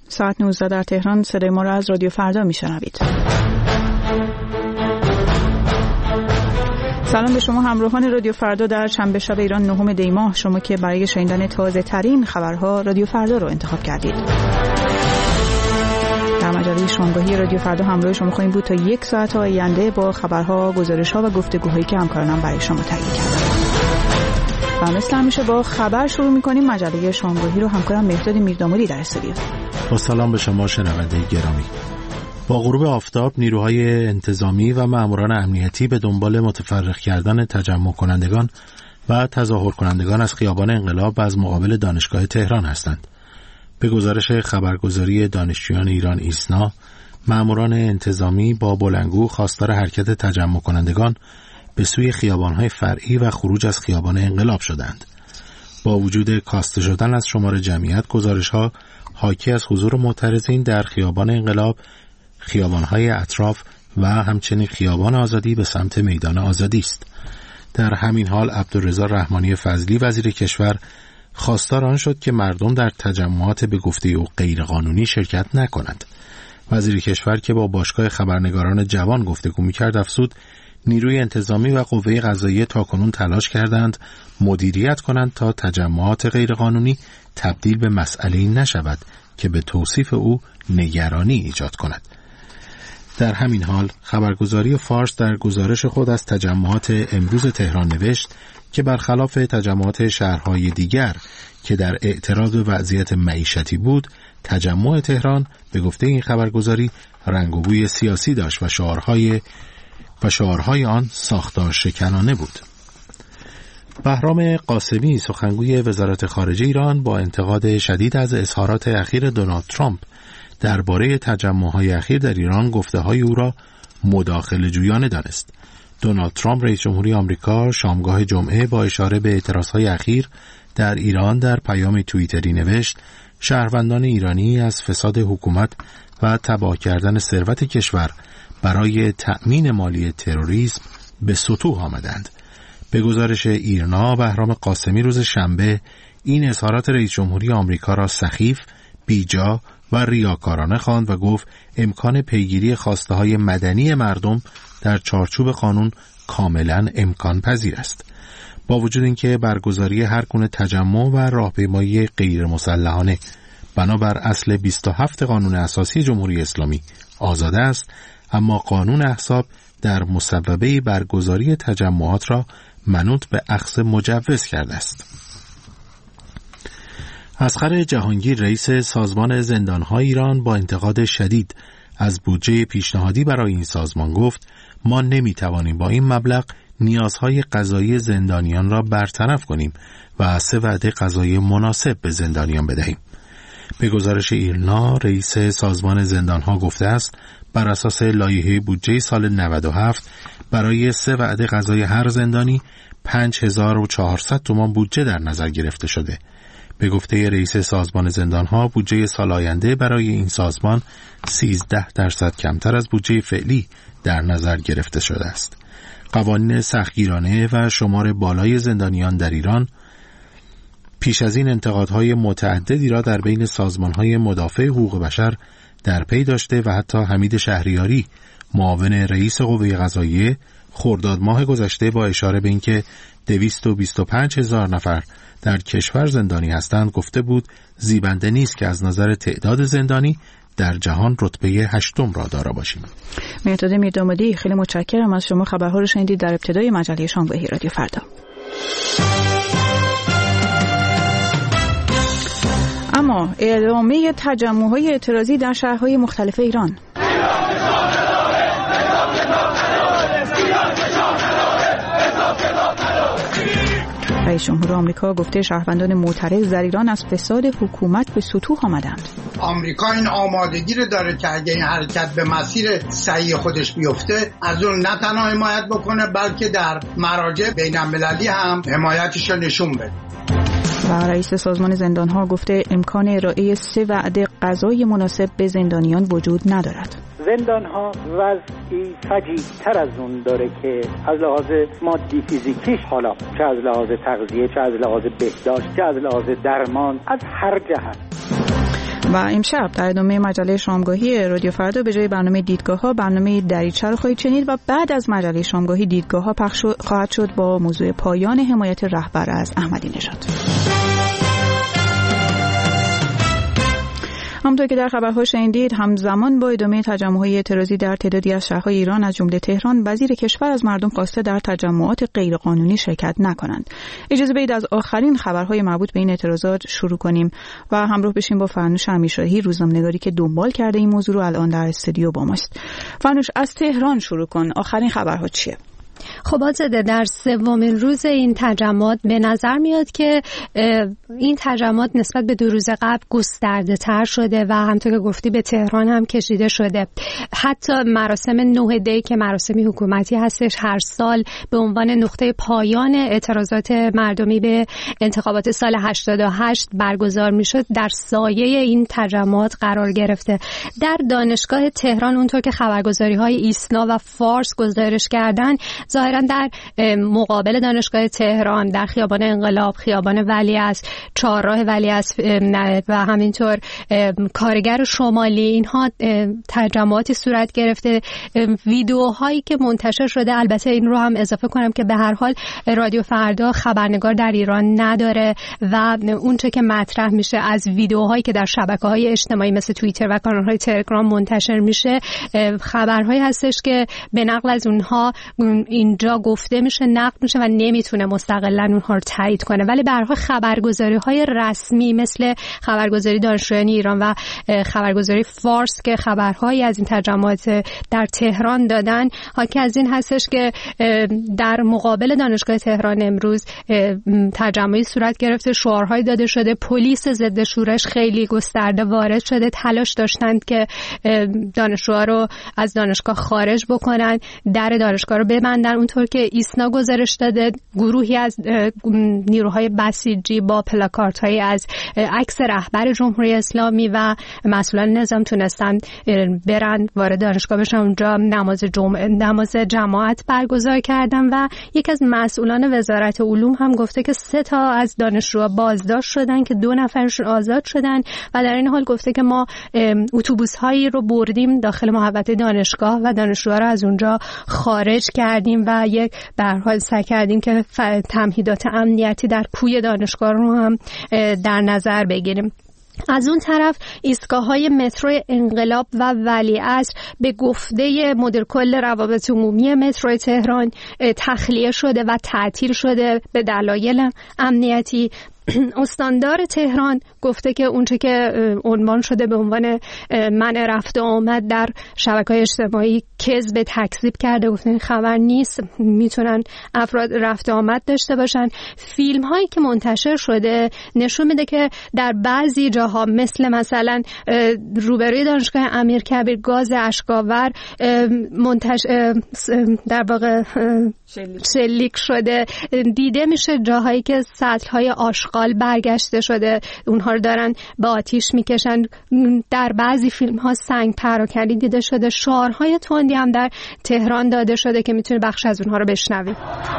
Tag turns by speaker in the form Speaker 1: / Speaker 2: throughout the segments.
Speaker 1: ساعت 19 در تهران. صدای ما را از رادیو فردا میشنوید. سلام به شما همراهان رادیو فردا در شنبه شب ایران 9 دی ماه. شما که برای شنیدن تازه ترین خبرها رادیو فردا رو انتخاب کردید. در مجله شامگاهی رادیو فردا همراه شما خواهیم بود تا 1 ساعت آینده با خبرها، گزارش‌ها و گفتگوهایی که همکارانم برای شما تهیه کردند. و مثل همیشه با خبر شروع می‌کنیم. مجله شامگاهی رو همکارم مهرداد میردامادی در استودیو.
Speaker 2: با سلام به شما شنونده گرامی. با غروب آفتاب نیروهای انتظامی و ماموران امنیتی به دنبال متفرق کردن تجمع کنندگان و تظاهر کنندگان از خیابان انقلاب و از مقابل دانشگاه تهران هستند. به گزارش خبرگزاری دانشجویان ایران ایسنا، ماموران انتظامی با بلندگو خواستار حرکت تجمع کنندگان به سوی خیابان‌های فرعی و خروج از خیابان انقلاب شدند. با وجود کاسته شدن از شمار جمعیت، گزارش‌ها حاکی از حضور معترضین در خیابان انقلاب، خیابان‌های اطراف و همچنین خیابان آزادی به سمت میدان آزادی است. در همین حال عبدالرضا رحمانی فضلی وزیر کشور خواستار آن شد که مردم در تجمعات به گفته او غیرقانونی شرکت نکنند. وزیر کشور که با باشگاه خبرنگاران جوان گفتگو می‌کرد افزود نیروی انتظامی و قوه قضاییه تاکنون تلاش کردند مدیریت کنند تا تجمعات غیرقانونی تبدیل به مسئله‌ای نشود که به توصیف او نگرانی ایجاد کند. در همین حال خبرگزاری فارس در گزارش خود از تجمعات امروز تهران نوشت که برخلاف تجمعات شهرهای دیگر که در اعتراض به وضعیت معیشتی بود، تجمع تهران به گفته این خبرگزاری رنگ و بوی سیاسی داشت و شعارهای آن ساختار شکنانه بود. بهرام قاسمی سخنگوی وزارت خارجه ایران با انتقاد شدید از اظهارات اخیر دونالد ترامپ درباره تجمع‌های اخیر در ایران گفته‌های او را مداخله جویانه دانست. دونالد ترامپ رئیس جمهوری آمریکا شامگاه جمعه با اشاره به اعتراضهای اخیر در ایران در پیام توییتری نوشت شهروندان ایرانی از فساد حکومت و تباه کردن ثروت کشور برای تأمین مالی تروریسم به سطوح آمدند. به گزارش ایرنا، بهرام قاسمی روز شنبه این اظهارات رئیس جمهوری آمریکا را سخیف، بیجا و ریاکارانه خواند و گفت امکان پیگیری خواسته‌های مدنی مردم در چارچوب قانون کاملا امکان پذیر است. با وجود اینکه برگزاری هر گونه تجمع و راهپیمایی غیر مسلحانه بنابر اصل 27 قانون اساسی جمهوری اسلامی آزاد است، اما قانون احزاب در مصوبه برگزاری تجمعات را منوط به اخذ مجوز کرده است. اصغر جهانگیر رئیس سازمان زندان‌های ایران با انتقاد شدید از بودجه پیشنهادی برای این سازمان گفت ما نمی‌توانیم با این مبلغ نیازهای غذایی زندانیان را برطرف کنیم و 3 وعده غذایی مناسب به زندانیان بدهیم. به گزارش ایرنا، رئیس سازمان زندان‌ها گفته است بر اساس لایحه بودجه سال 97 برای 3 وعده غذای هر زندانی 5400 تومان بودجه در نظر گرفته شده. به گفته رئیس سازمان زندان‌ها بودجه سال آینده برای این سازمان 13% کمتر از بودجه فعلی در نظر گرفته شده است. قوانین سختگیرانه و شمار بالای زندانیان در ایران پیش از این انتقادهای متعددی را در بین سازمان‌های مدافع حقوق بشر در پی داشته و حتی حمید شهریاری معاون رئیس قوه قضاییه خرداد ماه گذشته با اشاره به اینکه 225,000 نفر در کشور زندانی هستند گفته بود زیبنده نیست که از نظر تعداد زندانی در جهان رتبه 8 را دارا باشیم.
Speaker 1: مهرداد میردامادی، خیلی متشکرم از شما. خبرها رو شنیدید در ابتدای مجله شامگاهی رادیو فردا. اما ادامه تجمع‌های اعتراضی در شهرهای مختلف ایران. رئیس جمهور آمریکا گفته شهروندان معترض در ایران از فساد حکومت به سطوح آمدند.
Speaker 3: آمریکا این آمادگی رو داره که اگه این حرکت به مسیر صحیح خودش بیفته از اون نه تنها حمایت بکنه بلکه در مراجع بین‌المللی هم حمایتش رو نشون بده.
Speaker 1: و رئیس سازمان زندان‌ها گفته امکان ارائه 3 وعده غذای مناسب به زندانیان وجود ندارد.
Speaker 4: زندان‌ها وضعی فجیع‌تر از اون داره که از لحاظ مادی فیزیکیش، حالا چه از لحاظ تغذیه، چه از لحاظ بهداشت، چه از لحاظ درمان، از هر جهت.
Speaker 1: و امشب در ادامه مجله شامگاهی رادیو فردا به جای برنامه دیدگاه‌ها برنامه دریچه رو خواهید شنید و بعد از مجله شامگاهی دیدگاه‌ها پخش خواهد شد با موضوع پایان حمایت رهبر از احمدی نژاد. همونطور که در خبرها شنیدید، همزمان با ادامه تجمع‌های اعتراضی در تعدادی از شهرهای ایران از جمله تهران، وزیر کشور از مردم خواسته در تجمعات غیرقانونی شرکت نکنند. اجازه بدید از آخرین خبرهای مربوط به این اعتراضات شروع کنیم و همراه بشیم با فرنوش امیرشاهی، روزنامه‌نگاری که دنبال کرده این موضوع رو الان در استودیو با ماست. فرنوش، از تهران شروع کن. آخرین خبرها چیه؟
Speaker 5: خب آزاده، در سومین روز این تجمعات به نظر میاد که این تجمعات نسبت به 2 روز قبل گسترده تر شده و همونطور که گفتی به تهران هم کشیده شده. حتی مراسم 9 دی که مراسمی حکومتی هستش هر سال به عنوان نقطه پایان اعتراضات مردمی به انتخابات سال 88 برگزار میشد، در سایه این تجمعات قرار گرفته. در دانشگاه تهران اونطور که خبرگزاری‌های ایسنا و فارس گزارش کردن، ظاهرا در مقابل دانشگاه تهران، در خیابان انقلاب، خیابان ولیعصر، چهارراه ولیعصر و همینطور کارگر شمالی، اینها تجمعاتی صورت گرفته. ویدیوهایی که منتشر شده، البته این رو هم اضافه کنم که به هر حال رادیو فردا خبرنگار در ایران نداره و اونچه که مطرح میشه از ویدیوهایی که در شبکه‌های اجتماعی مثل توییتر و کانال‌های تلگرام منتشر میشه، خبرهایی هستش که به نقل از اونها اینجا گفته میشه، نقد میشه و نمیتونه مستقلاً اونها رو تایید کنه. ولی به هر حال خبرگزاری‌های رسمی مثل خبرگزاری دانشجویان ایران و خبرگزاری فارس که خبرهایی از این تجمعات در تهران دادن، حاکی از این هستش که در مقابل دانشگاه تهران امروز تجمعی صورت گرفته، شعارهایی داده شده، پلیس ضد شورش خیلی گسترده وارد شده، تلاش داشتند که دانشجوها رو از دانشگاه خارج بکنن، در دانشگاه رو ببندن. اونطور که ایسنا گزارش داده، گروهی از نیروهای بسیجی با پلاکاردهایی از عکس رهبر جمهوری اسلامی و مسئولان نظام تونستن برن وارد دانشگاه بشن، اونجا نماز جماعت برگزار کردن و یک از مسئولان وزارت علوم هم گفته که 3 تا از دانشجوها بازداشت شدن که 2 نفرشون آزاد شدن و در این حال گفته که ما اتوبوس‌هایی رو بردیم داخل محوطه دانشگاه و دانشجوها رو از اونجا خارج کردیم و یک به هر حال سعی کردیم که تمهیدات امنیتی در کوی دانشگاه رو هم در نظر بگیریم. از اون طرف ایستگاه‌های مترو انقلاب و ولیعصر به گفته مدیر کل روابط عمومی مترو تهران تخلیه شده و تعطیل شده به دلایل امنیتی. استاندار تهران گفته که اونچه که عنوان شده به عنوان منع رفت و آمد در شبکه‌های اجتماعی کذب تکذیب کرده، گفته این خبر نیست، میتونن افراد رفت و آمد داشته باشن. فیلم هایی که منتشر شده نشون میده که در بعضی جاها مثلا روبروی دانشگاه امیرکبیر گاز اشک‌آور در واقع شلیک شده، دیده میشه جاهایی که سطل‌های آشغال برگشته شده، اونها رو دارن به آتیش میکشن. در بعضی فیلم ها سنگ پراکنی دیده شده. شعارهای تندی هم در تهران داده شده که میتونه بخش از اونها رو بشنویم.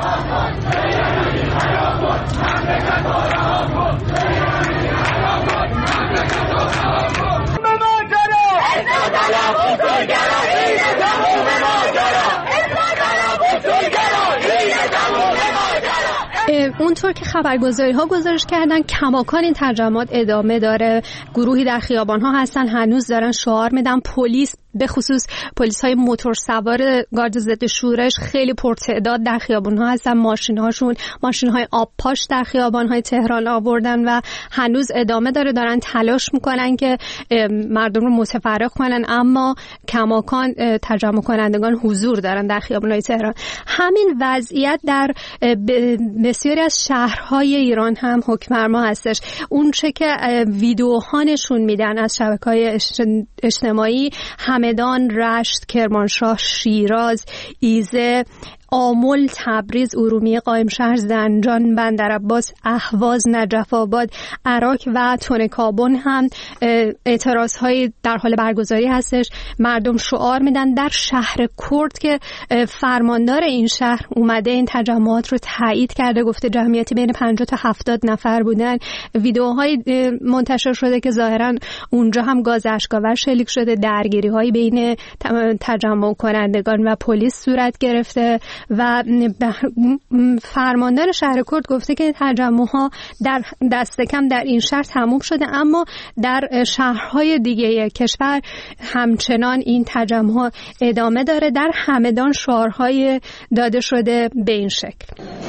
Speaker 5: اونطور که خبرگزاری‌ها گزارش کردن، کماکان این تجمعات ادامه داره. گروهی در خیابان‌ها هستن، هنوز دارن شعار میدن. پلیس، به خصوص پلیس‌های موتور سوار گارد ضد شورش خیلی پرتعداد در خیابان‌ها هستن. ماشین‌های آبپاش در خیابان‌های تهران آوردن و هنوز ادامه دارن تلاش میکنن که مردم رو متفرق کنن، اما کماکان تجمع کنندگان حضور دارن در خیابان‌های تهران. همین وضعیت در بسیاری از شهرهای ایران هم حکمرما هستش. اون چه که ویدیوها نشون میدن از شبکه‌های اجتماعی، همدان، رشت، کرمانشاه، شیراز، ایزه، آمل، تبریز، ارومیه، قائمشهر، زنجان، بندرعباس، اهواز، نجف آباد، عراق و تونکابون هم اعتراض‌های در حال برگزاری هستش. مردم شعار میدن. در شهر کرد که فرماندار این شهر اومده این تجمعات رو تایید کرده، گفته جمعیتی بین 50 تا 70 نفر بودن. ویدیوهای منتشر شده که ظاهراً اونجا هم گاز اشک‌آور شلیک شده، درگیری‌های بین تجمع کنندگان و پلیس صورت گرفته و فرماندار شهر کرد گفته که تجمع‌ها در دست کم در این شهر تموم شده، اما در شهرهای دیگه کشور همچنان این تجمع ادامه داره. در همدان شعارهای داده شده به این شکل.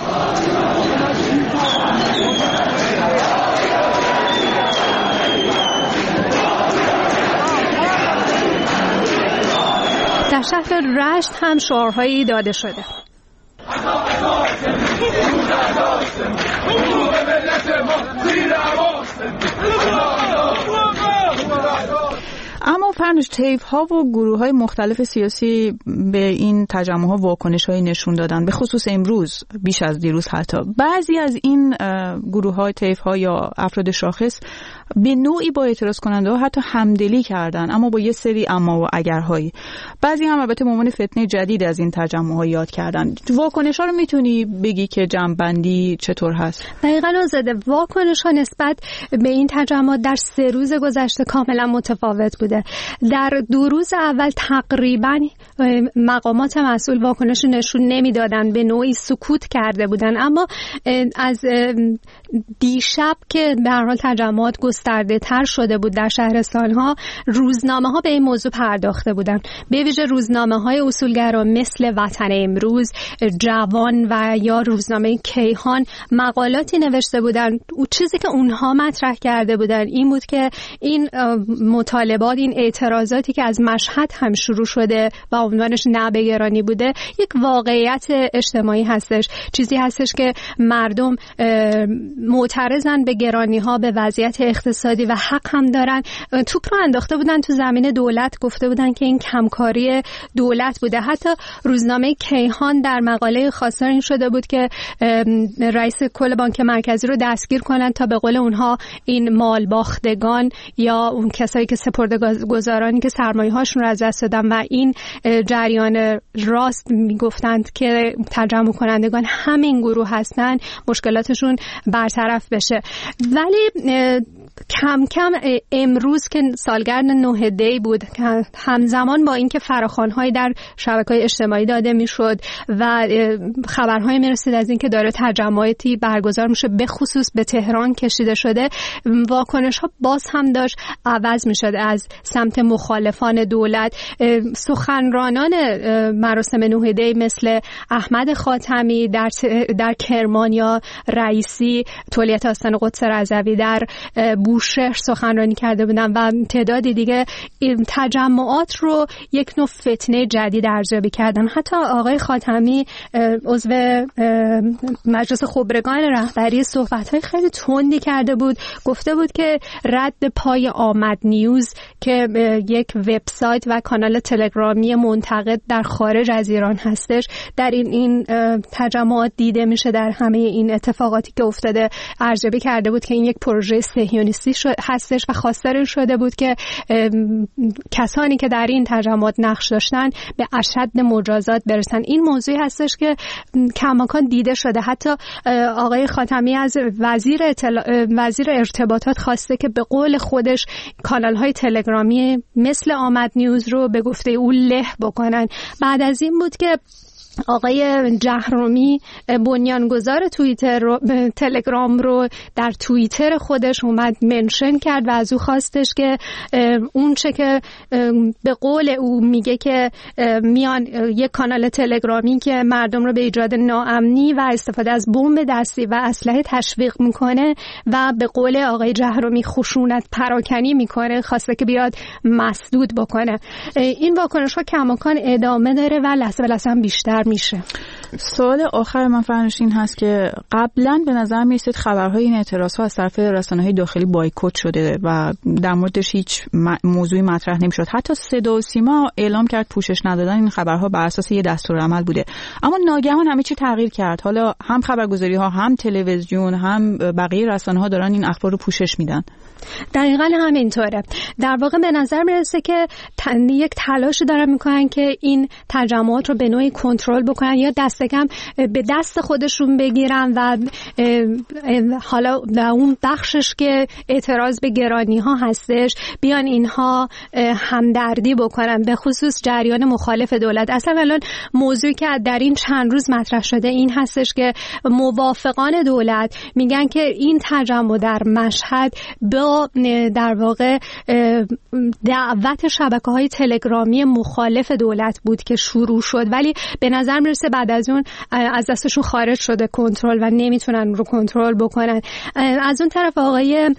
Speaker 5: در شهر رشت هم شعارهایی داده شده.
Speaker 1: اما فرنوش، طیف‌ها و گروه‌های مختلف سیاسی به این تجمع‌ها واکنش‌هایی نشون دادن، به خصوص امروز بیش از دیروز. حتی بعضی از این گروه‌های، طیف‌ها یا افراد شاخص به نوعی با اعتراض کننده ها حتی همدلی کردن، اما با یه سری اما و اگرهایی. بعضی هم البته به عنوان فتنه جدید از این تجمع‌ها یاد کردن. واکنش‌ها رو میتونی بگی که جمع‌بندی چطور هست؟
Speaker 5: دقیقاً آزاده، واکنش‌ها نسبت به این تجمعات در 3 روز گذشته کاملا متفاوت بوده. در 2 روز اول تقریباً مقامات مسئول واکنش نشون نمیدادن، به نوعی سکوت کرده بودن، اما از دیشب که به هر حال تجمعات گسترده تر شده بود در شهرستان‌ها، روزنامه‌ها به این موضوع پرداخته بودند. به ویژه روزنامه‌های اصولگرا مثل وطن امروز، جوان و یا روزنامه کیهان مقالاتی نوشته بودند. چیزی که اونها مطرح کرده بودند این بود که این مطالبات، این اعتراضاتی که از مشهد هم شروع شده و عنوانش نه به گرانی بوده، یک واقعیت اجتماعی هستش. چیزی هستش که مردم معترضن به گرانی‌ها، به وضعیت اقتصادی و حق هم دارن. توپ رو انداخته بودن تو زمین دولت، گفته بودن که این کمکاری دولت بوده. حتی روزنامه کیهان در مقاله خواستار این شده بود که رئیس کل بانک مرکزی رو دستگیر کنن تا به قول اونها این مالباختگان یا اون کسایی که سپرده‌گذارانی که سرمایه‌هاشون رو از دست دادن و این جریان راست میگفتند که تجمع کنندگان همین گروه هستن، مشکلاتشون برطرف بشه. ولی کم کم امروز که سالگرد 9 دی بود، همزمان با اینکه فراخوان‌های در شبکه‌های اجتماعی داده میشد و خبرهای میرسید از اینکه داره تجمعاتی برگزار میشه، به خصوص به تهران کشیده شده، واکنش‌ها باز هم داشت عوض میشد از سمت مخالفان دولت. سخنرانان مراسم 9 دی مثل احمد خاتمی در کرمان یا رئیسی تولیت آستان قدس رضوی در بوشهر سخنرانی کرده بودن و تعدادی دیگه تجمعات رو یک نوع فتنه جدید ارزیابی کردن. حتی آقای خاتمی عضو مجلس خبرگان رهبری صحبت‌های خیلی تندی کرده بود، گفته بود که رد پای آمد نیوز که یک وبسایت و کانال تلگرامی منتقد در خارج از ایران هستش در این تجمعات دیده میشه. در همه این اتفاقاتی که افتاده ارزیابی کرده بود که این یک پروژه صهیونیستی هستش و خواستار شده بود که کسانی که در این تجمعات نقش داشتن به اشد مجازات برسن. این موضوعی هستش که کماکان دیده شده. حتی آقای خاتمی از وزیر ارتباطات خواسته که به قول خودش کانال‌های تلگرامی مثل آمد نیوز رو به گفته او له بکنن. بعد از این بود که آقای جهرومی بنیانگذار تلگرام رو در توییتر خودش اومد منشن کرد و از او خواستش که اون چه که به قول او میگه که میان یک کانال تلگرامی که مردم رو به ایجاد ناامنی و استفاده از بمب دستی و اسلحه تشویق میکنه و به قول آقای جهرومی خشونت پراکنی میکنه، خواسته که بیاد مسدود بکنه. این واکنش ها کماکان ادامه داره و لحظه به لحظه هم بیشتر میشه.
Speaker 1: سوال آخر من فرنوش این هست که قبلا به نظر می‌رسید خبرهای این اعتراض‌ها از طرف رسانه‌های داخلی بایکوت شده و در موردش هیچ موضوعی مطرح نمی‌شد. حتی صدا و سیما اعلام کرد پوشش ندادن این خبرها بر اساس یه دستورالعمل بوده. اما ناگهان همه چی تغییر کرد. حالا هم خبرگزاری‌ها، هم تلویزیون، هم بقیه رسانه‌ها دارن این اخبار رو پوشش میدن.
Speaker 5: دقیقاً همینطوره. در واقع به نظر میرسه که یک تلاش دارن میکنن که این تجمعات رو به نوعی کنترل بکنن یا دست کم به دست خودشون بگیرن و حالا در اون بخشش که اعتراض به گرانی ها هستش بیان اینها همدردی بکنن، به خصوص جریان مخالف دولت. اصلا الان موضوعی که در این چند روز مطرح شده این هستش که موافقان دولت میگن که این تجمع در مشهد با در واقع دعوت شبکه‌های تلگرامی مخالف دولت بود که شروع شد، ولی به نظر میرسه بعد از اون از دستشون خارج شده کنترل و نمیتونن رو کنترل بکنن. از اون طرف آقای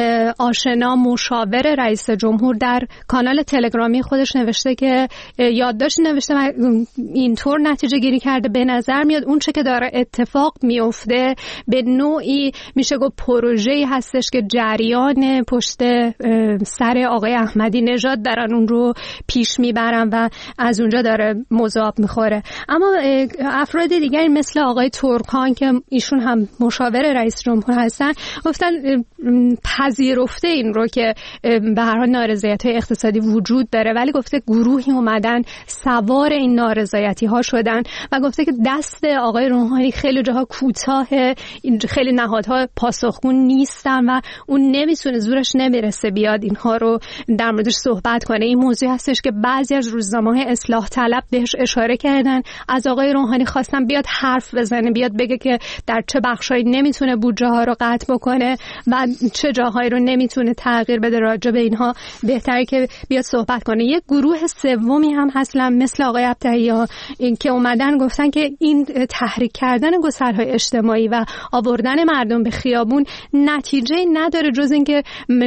Speaker 5: آشنا مشاور رئیس جمهور در کانال تلگرامی خودش نوشته که یادداشت نوشته و اینطور نتیجه گیری کرده به نظر میاد اون چه که داره اتفاق میفته به نوعی میشه گفت پروژه‌ای هستش که جریان پشت سر آقای احمدی نژاد دارن اون رو پیش میبرن و از اونجا داره مذاب میخوره. اما افراد دیگری مثل آقای ترکان که ایشون هم مشاور رئیس جمهور هستن گفتن پذیرفته این رو که به هر حال نارضایت‌های اقتصادی وجود داره، ولی گفته گروهی اومدن سوار این نارضایتی ها شدن و گفته که دست آقای روحانی خیلی جاها کوتاه، خیلی نهادها پاسخگو نیستن و اون نمیتونه، زورش نمیرسه بیاد اینها رو در موردش صحبت کنه. این موضوع هستش که بعضی از روزنامه‌های اصلاح طلب بهش اشاره کردن، از آقای روحانی خواستن بیاد حرف بزنه، بیاد بگه که در چه بخشایی نمیتونه بودجه ها رو قطع بکنه و چه جاهایی رو نمیتونه تغییر بده. راجع به اینها بهتره که بیاد صحبت کنه. یک گروه سومی هم هستن مثل آقای ابطحی‌ها که اومدن گفتن که این تحریک کردن گسترهای اجتماعی و آوردن مردم به خیابون نتیجه نداره جز اینکه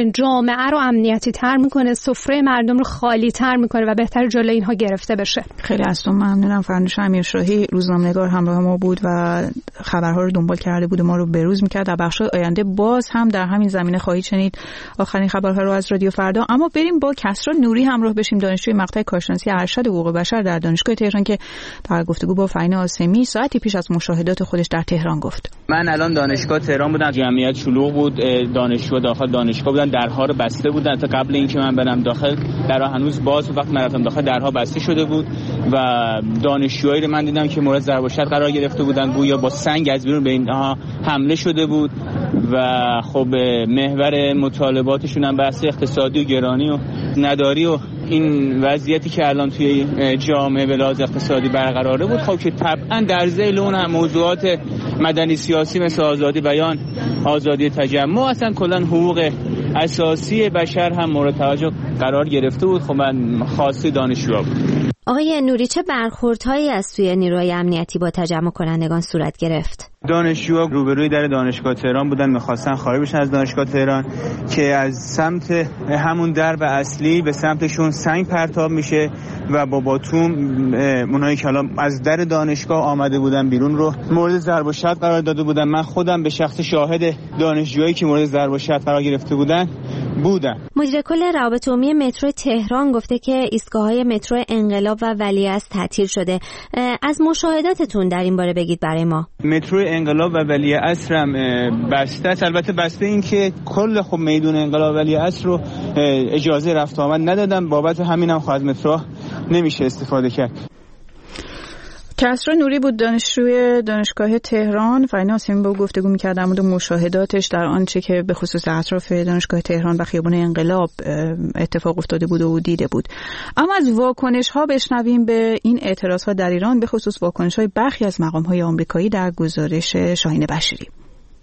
Speaker 5: جامعه رو امنیتی تر میکنه، سفره مردم رو خالی تر میکنه و بهتر جلوی اینها گرفته بشه.
Speaker 1: خیلی از تو ممنونم. فرنوش امیرشاهی روزنامه‌نگار همراه ما بود و خبرها رو دنبال کرده بود و ما رو بروز میکرد. در بخش‌های آینده باز هم در همین زمینه خواهید شنید آخرین خبرها رو از رادیو فردا. اما بریم با کسری نوری همراه بشیم، دانشجوی مقطع کارشناسی ارشد حقوق بشر در دانشگاه تهران که در گفتگو با فاینه آسمی ساعتی پیش از مشاهدات خودش در تهران گفت:
Speaker 6: من الان دانشگاه تهران بودم، جمعیت شلوغ بود، دانشجو داخل دانشگاه بودن، درها رو بسته بودن. تا قبل اینکه من برم داخل درها هنوز باز بود، وقتی من رفتم داخل درها بسته شده بود و دانشجوهایی رو من دیدم که مورد ضرب و شتم قرار گرفته بودن، گویا با سنگ از بیرون به اینها حمله شده بود و خب محور مطالباتشون هم بحث اقتصادی و گرانی و نداری و این وضعیتی که الان توی جامعه به لحاظ اقتصادی برقراره بود. خب که طبعا در ذیل اون هم موضوعات مدنی سیاسی مثل آزادی بیان، آزادی تجمع، اصلا کلا حقوق اساسی بشر هم مورد توجه قرار گرفته بود. خب من خاصی دانشجوها بود.
Speaker 7: آقای نوری، چه برخوردهایی از سوی نیروهای امنیتی با تجمع کنندگان صورت گرفت؟
Speaker 6: دانشجوها روبروی در دانشگاه تهران بودن، می‌خواستن خارج بشن از دانشگاه تهران که از سمت همون درب اصلی به سمتشون سنگ پرتاب میشه و با باتوم اونایی که حالا از در دانشگاه آمده بودن بیرون رو مورد ضرب و شتم قرار داده بودن. من خودم به شخص شاهد دانشجوهایی که مورد ضرب و شتم قرار گرفته بودن بودم.
Speaker 7: مدیر کل روابط عمومی مترو تهران گفته که ایستگاه‌های مترو انقلاب و ولیعصر تعطیل شده. از مشاهداتتون در این باره بگید برای ما.
Speaker 6: مترو انقلاب و ولیعصر هم بسته است. البته بسته این که کل خب میدون انقلاب و ولیعصر رو اجازه رفت آمد ندادن، بابت همین هم خواهد مترو نمیشه استفاده کرد.
Speaker 1: کسری نوری بود، دانشجوی دانشگاه تهران. فاینه آسمی با گفتگو می‌کرد در مورد مشاهداتش در آنچه که به خصوص اطراف دانشگاه تهران و خیابان انقلاب اتفاق افتاده بود و دیده بود. اما از واکنش‌ها بشنویم به این اعتراض‌ها در ایران، به خصوص واکنش‌های برخی از مقام‌های آمریکایی در گزارش شاهین بشیری.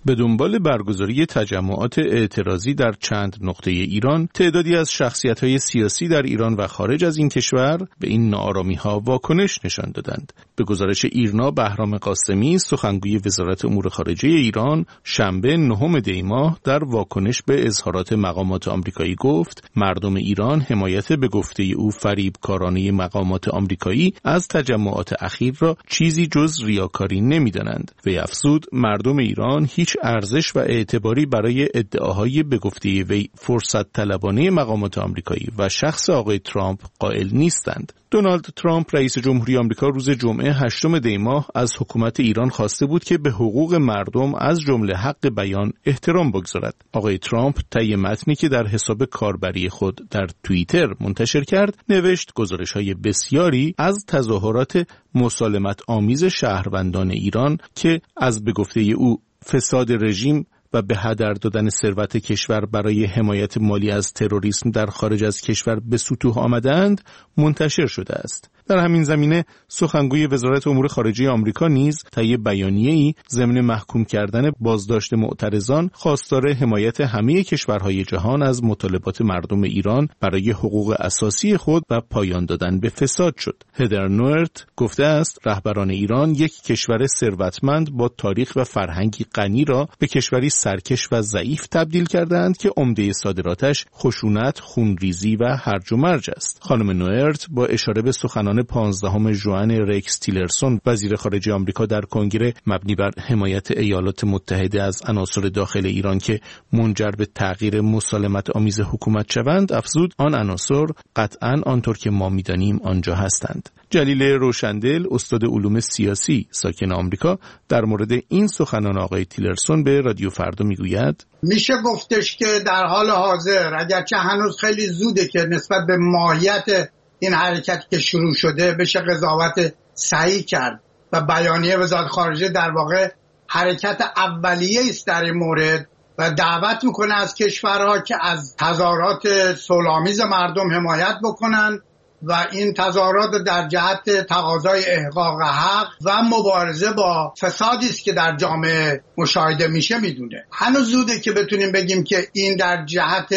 Speaker 8: به دنبال برگزاری تجمعات اعتراضی در چند نقطه ایران، تعدادی از شخصیت‌های سیاسی در ایران و خارج از این کشور به این ناآرامی‌ها واکنش نشان دادند. به گزارش ایرنا، بهرام قاسمی، سخنگوی وزارت امور خارجه ایران، شنبه 9 دی ماه در واکنش به اظهارات مقامات آمریکایی گفت مردم ایران حمایت به گفته او فریبکارانه مقامات آمریکایی از تجمعات اخیر را چیزی جز ریاکاری نمی‌دانند. وی افزود مردم ایران هیچ ارزش و اعتباری برای ادعاهای به گفته وی فرصت طلبانه مقامات آمریکایی و شخص آقای ترامپ قائل نیستند. دونالد ترامپ رئیس جمهوری آمریکا روز جمعه 8 دی ماه از حکومت ایران خواسته بود که به حقوق مردم از جمله حق بیان احترام بگذارد. آقای ترامپ طی متنی که در حساب کاربری خود در توییتر منتشر کرد نوشت گزارش‌های بسیاری از تظاهرات مسالمت آمیز شهروندان ایران که از به گفته او فساد رژیم و به هدر دادن ثروت کشور برای حمایت مالی از تروریسم در خارج از کشور به سطوح آمدند منتشر شده است. در همین زمینه سخنگوی وزارت امور خارجه آمریکا نیز طی بیانیه‌ای ضمن محکوم کردن بازداشت معترضان خواستار حمایت همه کشورهای جهان از مطالبات مردم ایران برای حقوق اساسی خود و پایان دادن به فساد شد. هدر نورت گفته است رهبران ایران یک کشور ثروتمند با تاریخ و فرهنگی غنی را به کشوری سرکش و ضعیف تبدیل کردند که عمده صادراتش خشونت، خونریزی و هرج و مرج است. خانم نورت با اشاره به سخنان 15 ژوئن رکس تیلرسون وزیر خارجه آمریکا در کنگره مبنی بر حمایت ایالات متحده از عناصر داخل ایران که منجر به تغییر مسالمت آمیز حکومت شوند افزود آن عناصر قطعاً آنطور که ما می‌دانیم آنجا هستند. جلیل روشندل استاد علوم سیاسی ساکن آمریکا در مورد این سخنان آقای تیلرسون به رادیو فردا میگوید
Speaker 3: میشه گفتش که در حال حاضر اگرچه هنوز خیلی زوده که نسبت به ماهیت این حرکت که شروع شده بشه قضاوت صحیح کرد و بیانیه وزارت خارجه در واقع حرکت اولیه است در این مورد و دعوت میکنه از کشورها که از تظاهرات صلح‌آمیز مردم حمایت بکنن و این تظاهرات در جهت تقاضای احقاق حق و مبارزه با فسادی است که در جامعه مشاهده میشه میدونه. هنوز زوده که بتونیم بگیم که این در جهت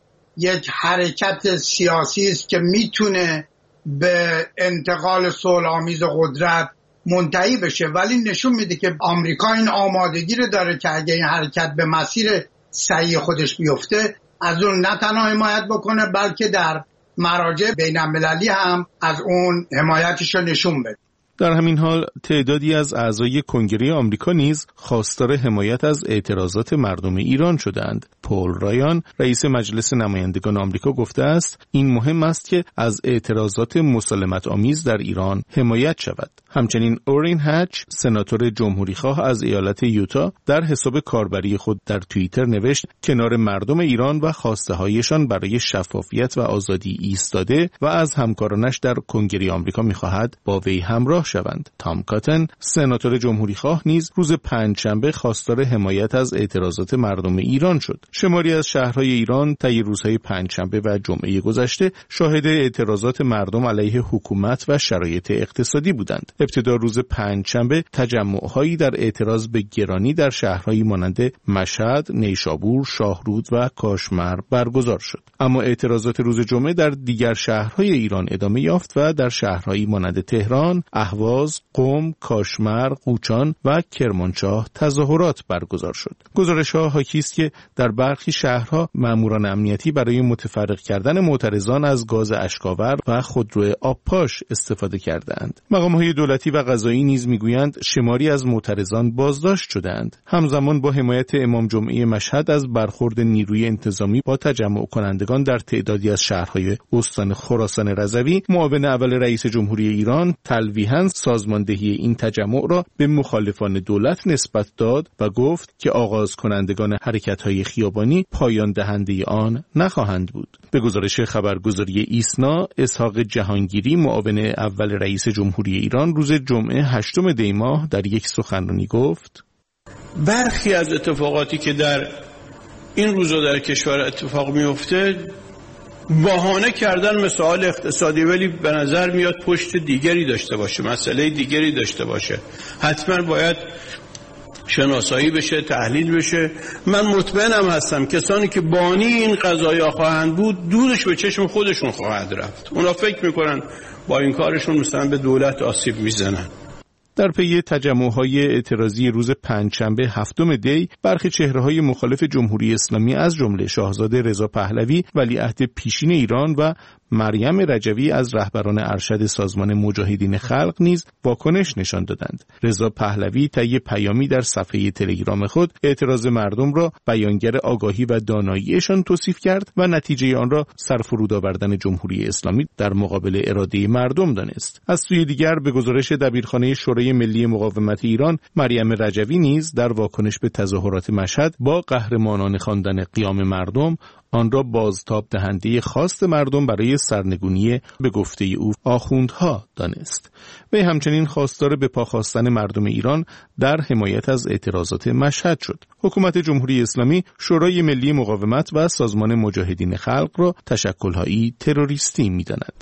Speaker 3: یک حرکت سیاسی است که میتونه به انتقال صلح‌آمیز قدرت منتهی بشه، ولی نشون میده که آمریکا این آمادگی رو داره که اگه این حرکت به مسیر صحیح خودش بیفته از اون نه تنها حمایت بکنه بلکه در مراجع بین‌المللی هم از اون حمایتش رو نشون بده.
Speaker 8: در همین حال تعدادی از اعضای کنگره آمریکا نیز خواستار حمایت از اعتراضات مردم ایران شدند. پول رایان رئیس مجلس نمایندگان آمریکا گفته است این مهم است که از اعتراضات مسالمت آمیز در ایران حمایت شود. همچنین اورین هچ سناتور جمهوریخواه از ایالت یوتا در حساب کاربری خود در توییتر نوشت کنار مردم ایران و خواسته هایشان برای شفافیت و آزادی ایستاده و از همکارانش در کنگره آمریکا می‌خواهد با وی همراه شوند. تام کاتن سناتور جمهوریخواه نیز روز پنجشنبه خواستار حمایت از اعتراضات مردم ایران شد. شماری از شهرهای ایران طی روزهای پنجشنبه و جمعه گذشته شاهد اعتراضات مردم علیه حکومت و شرایط اقتصادی بودند. ابتدا روز پنجشنبه تجمع‌هایی در اعتراض به گرانی در شهرهایی مانند مشهد، نیشابور، شاهرود و کاشمر برگزار شد. اما اعتراضات روز جمعه در دیگر شهرهای ایران ادامه یافت و در شهرهایی مانند تهران، اهواز، قم، کاشمر، قوچان و کرمانشاه تظاهرات برگزار شد. گزارش‌ها حاکی است که در برخی شهرها ماموران امنیتی برای متفرق کردن معترضان از گاز اشک‌آور و خودرو آبپاش استفاده کردند. مقام‌های دولتی و قضایی نیز میگویند شماری از معترضان بازداشت شدند. همزمان با حمایت امام جمعه مشهد از برخورد نیروی انتظامی با تجمع کنندگان در تعدادی از شهرهای استان خراسان رضوی، معاون اول رئیس جمهوری ایران تلویحاً سازماندهی این تجمع را به مخالفان دولت نسبت داد و گفت که آغاز کنندگان حرکت‌های خیابانی پایان دهنده آن نخواهند بود. به گزارش خبرگزاری ایسنا، اسحاق جهانگیری معاون اول رئیس جمهوری ایران روز جمعه 8 دی ماه در یک سخنرانی گفت
Speaker 9: برخی از اتفاقاتی که در این روزا در کشور اتفاق میفته بهانه کردن مسائل اقتصادی، ولی به نظر میاد پشت دیگری داشته باشه، مسئله دیگری داشته باشه. حتما باید شناسایی بشه، تحلیل بشه. من مطمئنم هستم کسانی که بانی این قضایا خواهند بود دورش به چشم خودشون خواهد رفت. اونا فکر میکنن با این کارشون مثلا به دولت آسیب میزنن.
Speaker 8: در پی تجمع‌های اعتراضی روز پنجشنبه هفتم دی، برخی چهره‌های مخالف جمهوری اسلامی از جمله شاهزاده رضا پهلوی ولیعهد پیشین ایران و مریم رجوی از رهبران ارشد سازمان مجاهدین خلق نیز واکنش نشان دادند. رضا پهلوی طی پیامی در صفحه تلگرام خود اعتراض مردم را بیانگر آگاهی و داناییشان توصیف کرد و نتیجه آن را سرفرود آوردن جمهوری اسلامی در مقابل اراده مردم دانست. از سوی دیگر به گزارش دبیرخانه شورای ملی مقاومت ایران، مریم رجوی نیز در واکنش به تظاهرات مشهد با قهرمانان خواندن قیام مردم آن را بازتاب دهنده خواست مردم برای سرنگونی به گفته او آخوندها دانست. و همچنین خواستار به پا خواستن مردم ایران در حمایت از اعتراضات مشهد شد. حکومت جمهوری اسلامی شورای ملی مقاومت و سازمان مجاهدین خلق را تشکل‌هایی تروریستی می‌داند.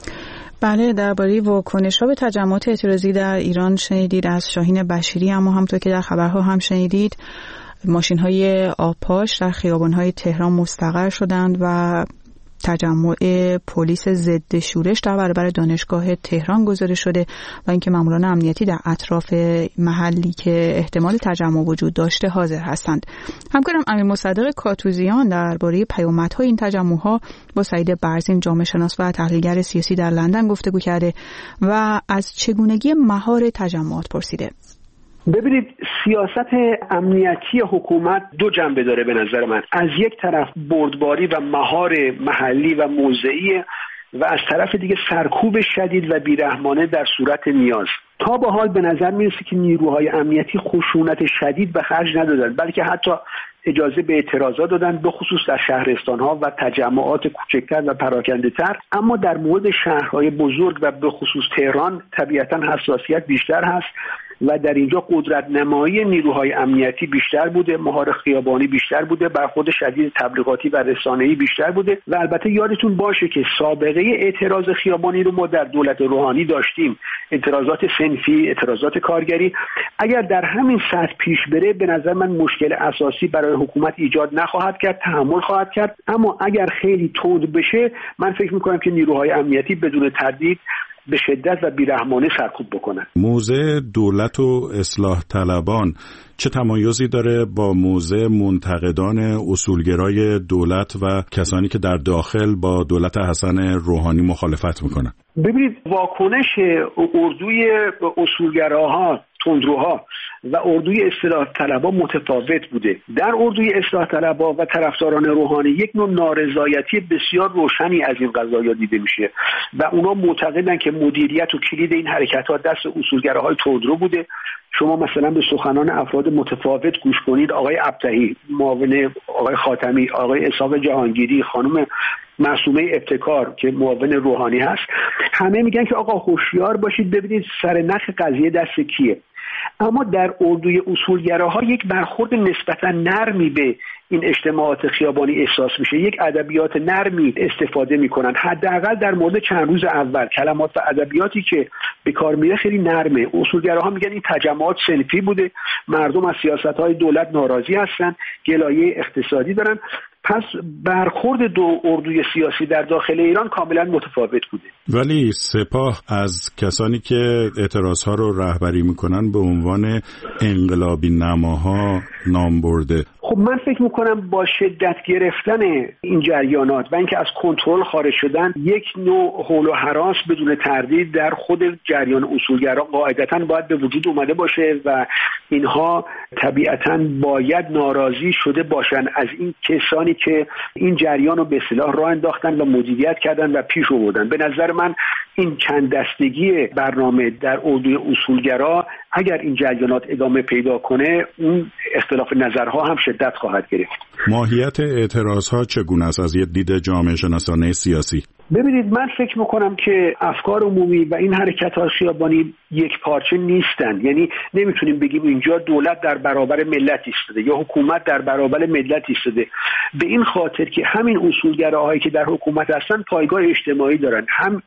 Speaker 1: بله، درباره واکنش‌ها به تجمعات اعتراضی در ایران شنیدید از شاهین بشیری، اما همونطور که در خبرها هم شنیدید ماشین‌های آبپاش در خیابان‌های تهران مستقر شدند و تجمع پلیس ضد شورش در برابر دانشگاه تهران گزارش شده و اینکه ماموران امنیتی در اطراف محلی که احتمال تجمع وجود داشته حاضر هستند. همکارم امیر مصدق کاتوزیان درباره پیامدهای این تجمع‌ها با سعید برزین، جامعه شناس و تحلیلگر سیاسی در لندن گفتگو کرده و از چگونگی مهار تجمعات پرسیده.
Speaker 10: ببینید، سیاست امنیتی حکومت دو جنبه داره به نظر من. از یک طرف بردباری و مهار محلی و موضعی و از طرف دیگه سرکوب شدید و بیرحمانه در صورت نیاز. تا به حال به نظر میرسه که نیروهای امنیتی خشونت شدید به خرج ندادن، بلکه حتی اجازه به اعتراضات دادن، به خصوص در شهرستان‌ها و تجمعات کوچکتر و پراکنده‌تر. اما در مورد شهرهای بزرگ و به خصوص تهران طبیعتاً حساسیت بیشتر هست و در اینجا قدرت نمایی نیروهای امنیتی بیشتر بوده، مهار خیابانی بیشتر بوده، برخورد شدید تبلیغاتی و رسانه‌ای بیشتر بوده. و البته یادتون باشه که سابقه اعتراض خیابانی رو ما در دولت روحانی داشتیم، اعتراضات صنفی، اعتراضات کارگری. اگر در همین سطح پیش بره به نظر من مشکل اساسی برای حکومت ایجاد نخواهد کرد، تحمل خواهد کرد. اما اگر خیلی تند بشه من فکر می‌کنم که نیروهای امنیتی بدون تردید به شدت و بیرحمانه سرکوب بکنن.
Speaker 11: موضع دولت و اصلاح طلبان چه تمایزی داره با موضع منتقدان اصولگرای دولت و کسانی که در داخل با دولت حسن روحانی مخالفت میکنن؟
Speaker 10: ببینید، واکنش اردوی اصولگراها، تندروها و اردوی اصلاح طلبها متفاوت بوده. در اردوی اصلاح طلبها و طرفداران روحانی یک نوع نارضایتی بسیار روشنی از این قضایا دیده میشه و اونا معتقدن که مدیریت و کلید این حرکت‌ها دست اصولگراهای تندرو بوده. شما مثلا به سخنان افراد متفاوت گوش کنید، آقای ابطحی، معاون آقای خاتمی، آقای اسحاق جهانگیری، خانم معصومه ابتکار که معاون روحانی هست، همه میگن که آقا هوشیار باشید ببینید سرنخ قضیه دست کیه. اما در اردوی اصولگراها یک برخورد نسبتا نرمی به این اجتماعات خیابانی احساس میشه، یک ادبیات نرمی استفاده میکنن. حداقل در مورد چند روز اول کلمات و ادبیاتی که به کار میره خیلی نرمه. اصولگراها میگن این تجمعات صنفی بوده، مردم از سیاست‌های دولت ناراضی هستن، گلایه اقتصادی دارن. پس برخورد دو اردوی سیاسی در داخل ایران کاملا متفاوت بوده.
Speaker 11: ولی سپاه از کسانی که اعتراضها رو رهبری میکنن به عنوان انقلابی نماها نام برده.
Speaker 10: خب من فکر میکنم با شدت گرفتن این جریانات و اینکه از کنترل خارج شدن، یک نوع حول و هراس بدون تردید در خود جریان اصولگرا قاعدتاً باید به وجود اومده باشه و اینها طبیعتاً باید ناراضی شده باشن از این کسانی که این جریان رو به اصطلاح راه انداختن و مدیریت کردن و پیش آوردن. به نظر من این چند دستگی برنامه در اردوی اصولگرا اگر این جریانات ادامه پیدا کنه، اون اختلاف نظرها هم شدت خواهد گرفت.
Speaker 11: ماهیت اعتراضها چگونه است از یک دید جامعه شناسانه سیاسی؟
Speaker 10: ببینید، من فکر میکنم که افکار عمومی و این حرکت‌های خیابانی یک پارچه نیستن. یعنی نمیتونیم بگیم اینجا دولت در برابر ملت ایستاده یا حکومت در برابر ملت ایستاده، به این خاطر که همین اصولگراهایی که در حکومت هستن پایگاه اجتماعی دارن، هم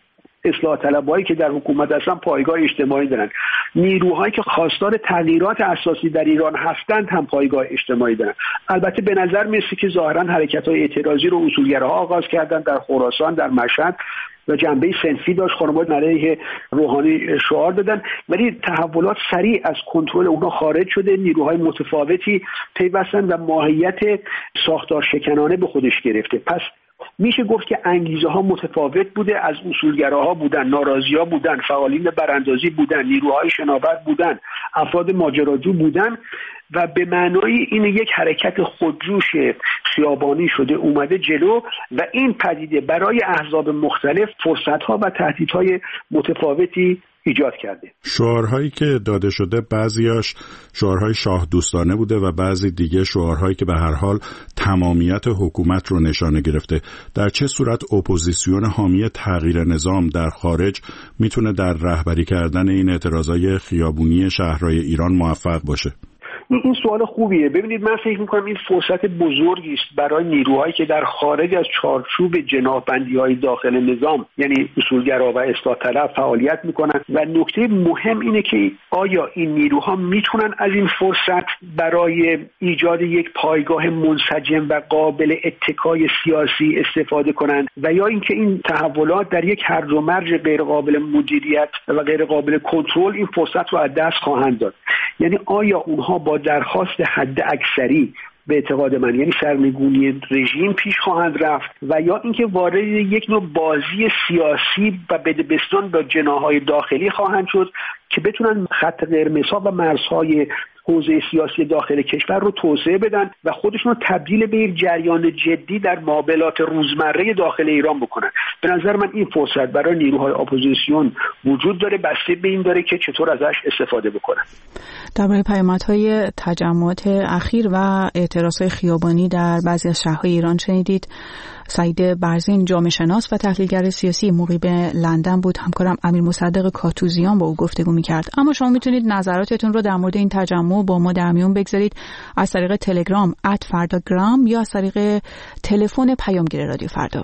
Speaker 10: اصلاح طلبایی که در حکومت هستن پایگاه اجتماعی دارن، نیروهایی که خواستار تغییرات اساسی در ایران هستند هم پایگاه اجتماعی دارن. البته به نظر میاد که ظاهرا حرکت‌های اعتراضی رو اصولگراها آغاز کردن در خراسان، در مشهد و جنبه صنفی داشت، خانواده علیه روحانی شعار دادن، ولی تحولات سریع از کنترل اونها خارج شده، نیروهای متفاوتی پیوستن و ماهیت ساختار شکنانه به خودش گرفته. پس میشه گفت که انگیزه ها متفاوت بوده، از اصولگراها بودن، ناراضی‌ها بودن، فعالین براندازی بودن، نیروهای شناور بودن، افراد ماجراجو بودن و به معنای این یک حرکت خودجوش خیابانی شده اومده جلو و این پدیده برای احزاب مختلف فرصت‌ها و تهدیدهای متفاوتی ایجاد کرده.
Speaker 11: شعارهایی که داده شده بعضیاش شعارهای شاه دوستانه بوده و بعضی دیگه شعارهایی که به هر حال تمامیت حکومت رو نشانه گرفته. در چه صورت اپوزیسیون حامی تغییر نظام در خارج میتونه در رهبری کردن این اعتراضای خیابونی شهرهای ایران موفق باشه؟
Speaker 10: این سوال خوبیه. ببینید، من فکر میکنم این فرصت بزرگی است برای نیروهایی که در خارج از چارچوب جناح‌بندی‌های داخل نظام، یعنی اصولگرا و اصلاح طلب، فعالیت میکنن و نکته مهم اینه که آیا این نیروها میتونن از این فرصت برای ایجاد یک پایگاه منسجم و قابل اتکای سیاسی استفاده کنند و یا اینکه این تحولات در یک هرج و مرج غیر قابل مدیریت و غیر قابل کنترل این فرصت رو از دست خواهند داد. یعنی آیا اونها با درخواست حد اکثری به اعتقاد من، یعنی سرنگونی رژیم پیش خواهند رفت و یا اینکه وارد یک نوع بازی سیاسی و بدبستان با جناح‌های داخلی خواهند شد که بتونن خط قرمزها و مرزهای حوزه سیاسی داخل کشور رو توسعه بدن و خودشون رو تبدیل به یک جریان جدی در معاملات روزمره داخل ایران بکنن. به نظر من این فرصت برای نیروهای اپوزیسیون وجود داره، بسته به این داره که چطور ازش استفاده بکنن.
Speaker 1: درباره پیامدهای تجمعات اخیر و اعتراضهای خیابانی در بعضی از شهرهای ایران شنیدید. سعید برزین، جامعه شناس و تحلیلگر سیاسی، مقیم لندن بود. همکارم امیر مصدق کاتوزیان با او گفتگو می‌کرد. اما شما میتونید نظراتتون رو در مورد این تجمع با ما در میون بگذارید از طریق تلگرام @فرداگرام یا از طریق تلفن پیامگیر رادیو فردا.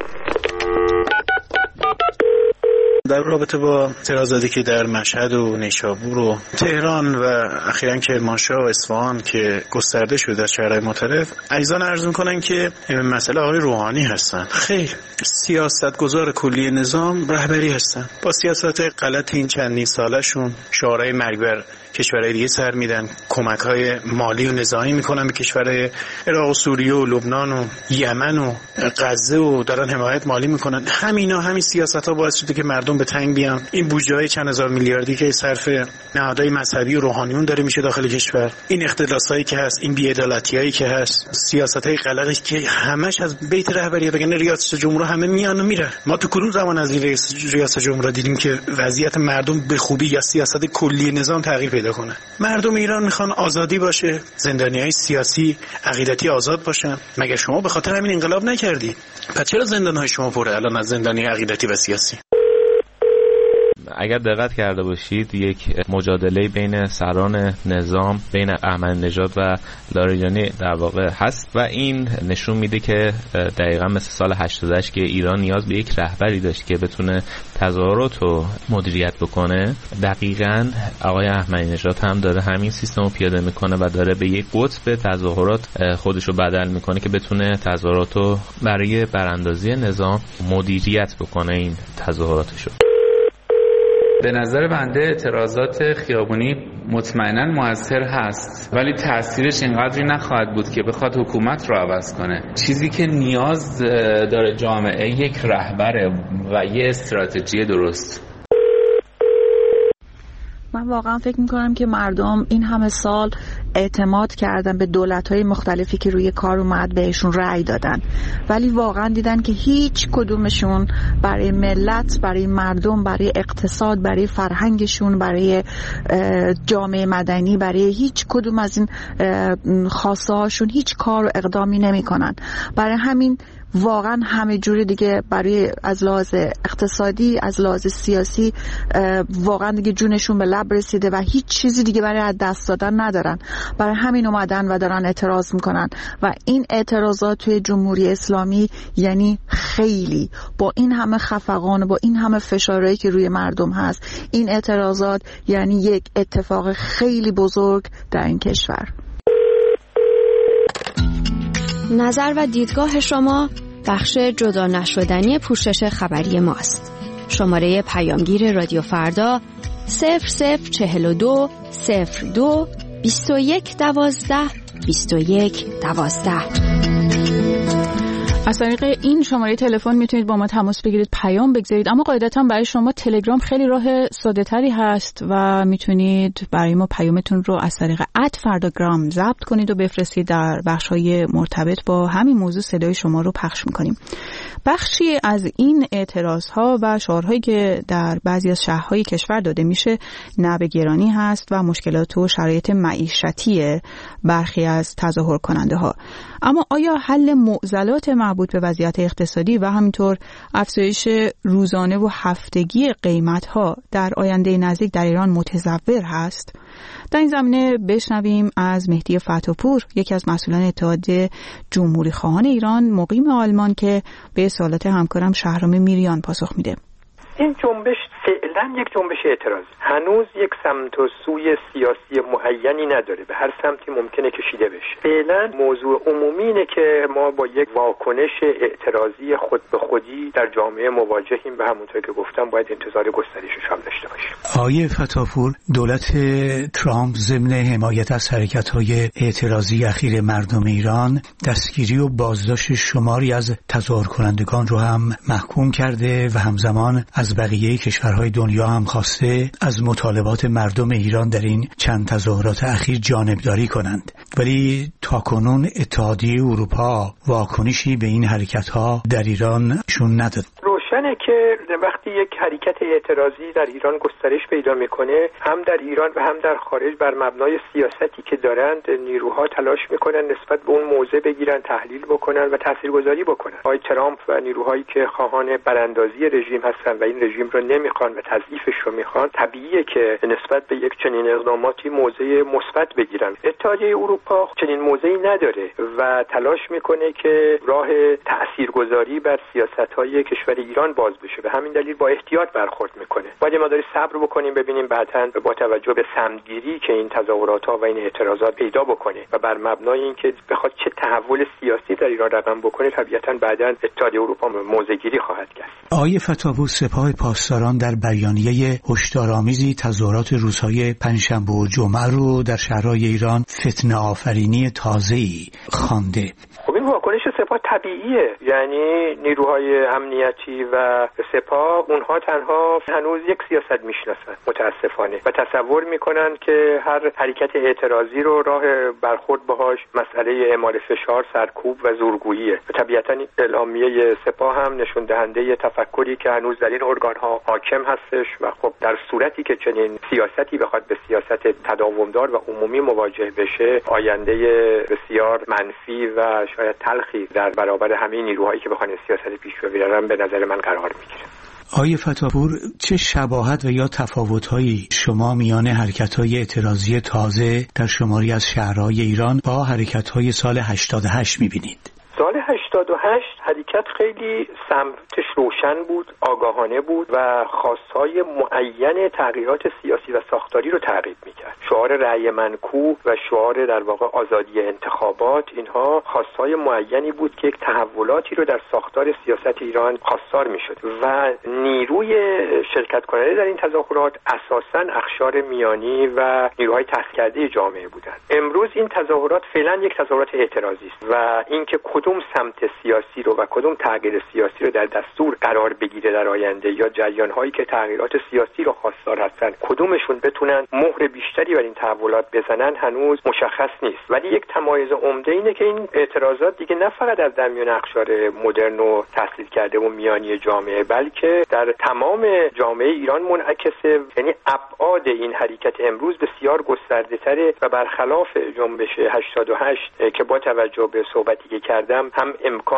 Speaker 2: در رابطه با اعتراضاتی که در مشهد و نیشابور و تهران و اخیراً کرمانشاه و اصفهان که گسترده شده در شهرهای مختلف، عزیزان عرض می‌کنن که مسئله آقای روحانی هستن. خیر، سیاستگزار کلی نظام رهبری هستن. با سیاست‌های غلط این چندین سالشون شعارهای مرگ بر کشورهای دیگه سر میدن، کمک‌های مالی و نظامی میکنن به کشورهای عراق و سوریه و لبنان و یمن و غزه و دارن حمایت مالی میکنن. همین سیاست‌ها باعث شده که مردم به تنگ بیان. این بودجه‌های چند هزار میلیاردی که صرف نهادهای مذهبی و روحانیون داره میشه داخل کشور، این اختلاسایی که هست، این بی‌عدالتیایی که هست، سیاست‌های غلطی که همش از بیت رهبری بگن ریاست جمهور همه میان و میره. ما تو کدوم زمان از ریاست جمهور دیدیم که وضعیت مردم به خوبی یا سیاست کلی نظام تغییر پیدا کنه؟ مردم ایران میخوان آزادی باشه، زندانیای سیاسی عقیدتی آزاد باشن. مگر شما به خاطر همین انقلاب نکردی؟ پس چرا زندانهای شما پره الان از زندانی عقیدتی و سیاسی؟
Speaker 12: اگر دقت کرده باشید یک مجادله بین سران نظام، بین احمدی نژاد و لاریجانی در واقع هست و این نشون میده که دقیقاً مثل سال 88 که ایران نیاز به یک رهبری داشت که بتونه تظاهرات رو مدیریت بکنه، دقیقاً آقای احمدی نژاد هم داره همین سیستم رو پیاده میکنه و داره به یک قطب تظاهرات خودش رو بدل میکنه که بتونه تظاهرات رو برای براندازی نظام مدیریت بکنه. این تظاهراتشو
Speaker 13: به نظر بنده اعتراضات خیابونی مطمئناً مؤثر هست، ولی تأثیرش اینقدری نخواهد بود که بخواد حکومت رو عوض کنه. چیزی که نیاز داره جامعه یک رهبره و یه استراتژی درست.
Speaker 1: من واقعا فکر میکنم که مردم این همه سال اعتماد کردن به دولت‌های مختلفی که روی کار اومد بهشون رأی دادن، ولی واقعا دیدن که هیچ کدومشون برای ملت، برای مردم، برای اقتصاد، برای فرهنگشون، برای جامعه مدنی، برای هیچ کدوم از این خواسته هاشون هیچ کار و اقدامی نمی کنن. برای همین واقعا همه جوری دیگه برای از لحاظ اقتصادی، از لحاظ سیاسی واقعا دیگه جونشون به لب رسیده و هیچ چیزی دیگه برای از دست دادن ندارن. برای همین اومدن و دارن اعتراض میکنن و این اعتراضات توی جمهوری اسلامی یعنی خیلی با این همه خفقان و با این همه فشارهایی که روی مردم هست، این اعتراضات یعنی یک اتفاق خیلی بزرگ در این کشور.
Speaker 5: نظر و دیدگاه شما بخش جدا نشدنی پوشش خبری ماست. شماره پیامگیر رادیو فردا 0042 02 21 12 21 12.
Speaker 1: از طریق این شماره تلفن میتونید با ما تماس بگیرید، پیام بگذارید، اما قاعدتا برای شما تلگرام خیلی راه ساده تری هست و میتونید برای ما پیامتون رو از طریق @فرداگرام ضبط کنید و بفرستید. در بخش‌های مرتبط با همین موضوع صدای شما رو پخش میکنیم. بخشی از این اعتراضها و شعارهایی که در بعضی از شهرهای کشور داده میشه نبض گرانی هست و مشکلات و شرایط معیشتی برخی از تظاهر کننده ها. اما آیا حل معضلات مربوط به وضعیت اقتصادی و همینطور افزایش روزانه و هفتگی قیمت‌ها در آینده نزدیک در ایران متصور هست؟ در این زمینه بشنویم از مهدی فتح‌پور، یکی از مسئولان اتحاد جمهوری خواهان ایران مقیم آلمان، که به سوالات همکارم شهرام میریان پاسخ میده.
Speaker 14: این جنبش فعلا یک جنبش اعتراض، هنوز یک سمت و سوی سیاسی معینی نداره، به هر سمتی ممکنه کشیده بشه. فعلا موضوع عمومی اینه که ما با یک واکنش اعتراضی خود به خودی در جامعه مواجهیم و همونطور که گفتم باید انتظار گسترشش هم داشته باشیم.
Speaker 15: آقای فتح‌پور، دولت ترامپ ضمن حمایت از حرکت‌های اعتراضی اخیر مردم ایران دستگیری و بازداشت شماری از تظاهر کنندگان رو هم محکوم کرده و همزمان از بقیه کشورهای دنیا هم خواسته از مطالبات مردم ایران در این چند تظاهرات اخیر جانبداری کنند، ولی تاکنون اتحادیه اروپا واکنشی به این حرکت‌ها در ایران شون نداد.
Speaker 14: روشنه که وقتی یک حرکت اعتراضی در ایران گسترش پیدا میکنه، هم در ایران و هم در خارج بر مبنای سیاستی که دارند نیروها تلاش میکنن نسبت به اون موضع بگیرن، تحلیل بکنن و تاثیرگذاری بکنن. آقای ترامپ و نیروهایی که خواهان براندازی رژیم هستن و این رژیم رو نمیخوان و تضعیفش رو میخوان، طبیعیه که نسبت به یک چنین اقداماتی موضع مثبت بگیرن. اتحادیه اروپا چنین موضعی نداره و تلاش میکنه که راه تاثیرگذاری بر سیاست‌های کشور ایران باز بشه. به همین دلیل با احتیاط برخورد میکنه. باید ما داریم صبر بکنیم ببینیم بعداً با توجه به سمتگیری که این تظاهرات‌ها و این اعتراضات پیدا بکنه و بر مبنای اینکه بخواد چه تحول سیاسی در ایران رقم بکنه، طبیعتاً بعداً اتحادیه اروپا موضع‌گیری خواهد کرد.
Speaker 15: آقای فتح‌پور، سپاه پاسداران در بیانیه هشدارآمیزی تظاهرات روزهای پنجشنبه و جمعه رو در شهرهای ایران فتنه آفرینی تازه‌ای خوانده.
Speaker 14: خب این واکنش سپاه طبیعیه، یعنی نیروهای امنیتی و سپاه اونها تنها هنوز یک سیاست میشناسن متاسفانه و تصور میکنن که هر حرکت اعتراضی رو راه برخورد باهاش مسئله اعمال فشار، سرکوب و زورگوییه. و طبیعتا اعلامیه سپاه هم نشون دهنده تفکری که هنوز در این ارگان‌ها حاکم هستش و خب در صورتی که چنین سیاستی بخواد به سیاست تداومدار و عمومی مواجه بشه، آینده بسیار منفی و شاید تلخی در برابر همه نیروهایی که بخوان سیاست پیش ببرن به نظر من قرار میگیره.
Speaker 15: آقای فتح‌پور، چه شباهت و یا تفاوت‌هایی شما میان حرکت‌های اعتراضی تازه در شماری از شهرهای ایران با حرکت‌های سال 88 می‌بینید؟
Speaker 14: سال 88 حرکت خیلی سمتش روشن بود، آگاهانه بود و خواستهای معین تغییرات سیاسی و ساختاری رو تعقیب میکرد. شعار رأی منکو و شعار در واقع آزادی انتخابات، اینها خواستهای معینی بود که یک تحولاتی رو در ساختار سیاست ایران خواستار میشد و نیروی شرکت کننده در این تظاهرات اساساً اقشار میانی و نیروهای تحصیل کرده جامعه بودند. امروز این تظاهرات فعلا یک تظاهرات اعتراضی است و اینکه کدوم سمت سیاسی رو و کدوم تغییر سیاسی رو در دستور قرار بگیره در آینده یا جریان‌هایی که تغییرات سیاسی رو خواستار هستن کدومشون بتونن مهر بیشتری بر این تحولات بزنن هنوز مشخص نیست. ولی یک تمایز عمده اینه که این اعتراضات دیگه نه فقط از درمیان اقشار مدرن و تحصیل کرده و میانی جامعه، بلکه در تمام جامعه ایران منعکسه. یعنی ابعاد این حرکت امروز بسیار گسترده‌تره و برخلاف جنبش 88 که با توجه به صحبتی که کردم هم امکان برخورد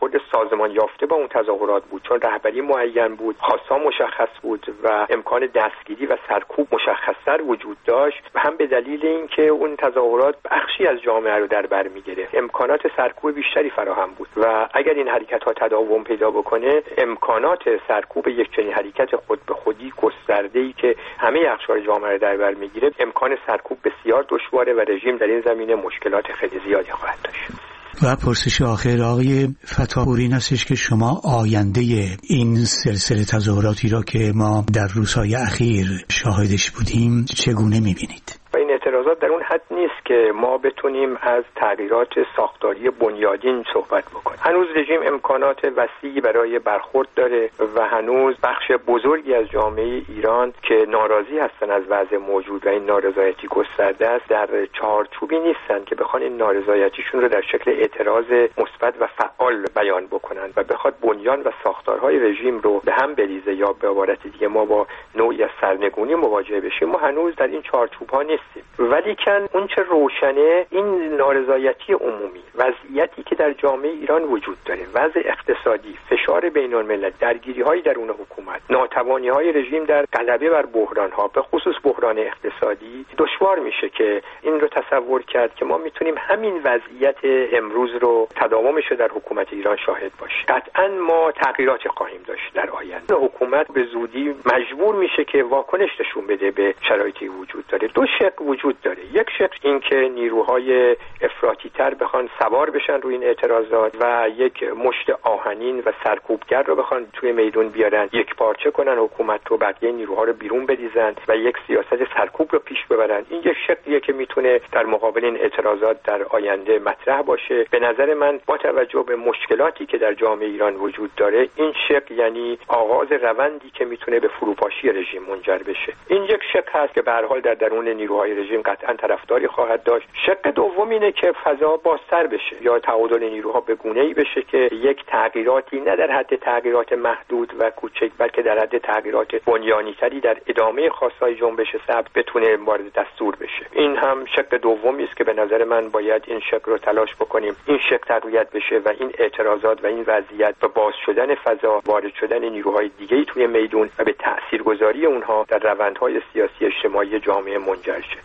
Speaker 14: برخورد سازمان یافته با اون تظاهرات بود، چون رهبری معین بود، خواستها مشخص بود و امکان دستگیری و سرکوب مشخص‌تر وجود داشت و هم به دلیل اینکه اون تظاهرات بخشی از جامعه رو در بر می‌گرفت، امکانات سرکوب بیشتری فراهم بود و اگر این حرکت‌ها تداوم پیدا بکنه، امکانات سرکوب یک چنین حرکت خود به خودی گسترده‌ای که همه اقشار جامعه رو در بر می‌گیره، امکان سرکوب بسیار دشواره و رژیم در این زمینه مشکلات خیلی زیادی خواهد داشت.
Speaker 15: و پرسش آخر آقای فتاحپور این هستش که شما آینده این سلسله تظاهراتی را که ما در روزهای اخیر شاهدش بودیم چگونه می‌بینید؟
Speaker 14: و این اعتراضات در اون حد نیست که ما بتونیم از تغییرات ساختاری بنیادین صحبت بکنیم. هنوز رژیم امکانات وسیعی برای برخورد داره و هنوز بخش بزرگی از جامعه ایران که ناراضی هستن از وضع موجود و این نارضایتی گسترده است، در چارچوبی نیستن که بخوان این نارضایتیشون رو در شکل اعتراض مثبت و فعال بیان بکنن و بخواد بنیان و ساختارهای رژیم رو به هم بریزه یا به عبارت دیگه ما با نوعی از سرنگونی مواجه بشیم. ما هنوز در این چارچوب‌ها نیستیم. ولیکن اون چه روشنه، این نارضایتی عمومی، وضعیتی که در جامعه ایران وجود داره، وضع اقتصادی، فشار بین‌الملل، درگیری‌های درون حکومت، ناتوانی‌های رژیم در غلبه بر بحران‌ها، به خصوص بحران اقتصادی، دشوار میشه که این رو تصور کرد که ما میتونیم همین وضعیت امروز رو تداومش رو در حکومت ایران شاهد باشیم. قطعاً ما تغییراتی خواهیم داشت در آینده. حکومت به زودی مجبور میشه که واکنش نشون بده به شرایطی وجود داره. دو شق وجود داره. یک شق این که نیروهای افراطی تر بخوان سوار بشن روی این اعتراضات و یک مشت آهنین و سرکوبگر رو بخوان توی میدون بیارن، یک پارچه کنن حکومت رو، بقیه نیروها رو بیرون بدیزن و یک سیاست سرکوب رو پیش ببرن. این یک شقیه که میتونه در مقابل این اعتراضات در آینده مطرح باشه. به نظر من با توجه به مشکلاتی که در جامعه ایران وجود داره، این شق یعنی آغاز روندی که میتونه به فروپاشی رژیم منجر بشه. این یک شق هست که به هر حال در درون نیروهای رژیم قطعا طرفداری خواهد داشت. شق دوم اینه که فضا بازتر بشه یا تعادل نیروها به گونه‌ای بشه که یک تغییراتی نه در حد تغییرات محدود و کوچک، بلکه در حد تغییرات بنیانی‌تری در ادامه خواستهای جنبش سبز بتونه وارد دستور بشه. این هم شق دومی است که به نظر من باید این شق رو تلاش بکنیم این شق تقویت بشه و این اعتراضات و این وضعیت به باز شدن فضا، وارد شدن نیروهای دیگه‌ای توی میدون و به تاثیرگذاری اونها در روندهای سیاسی اجتماعی جامعه منجر شه.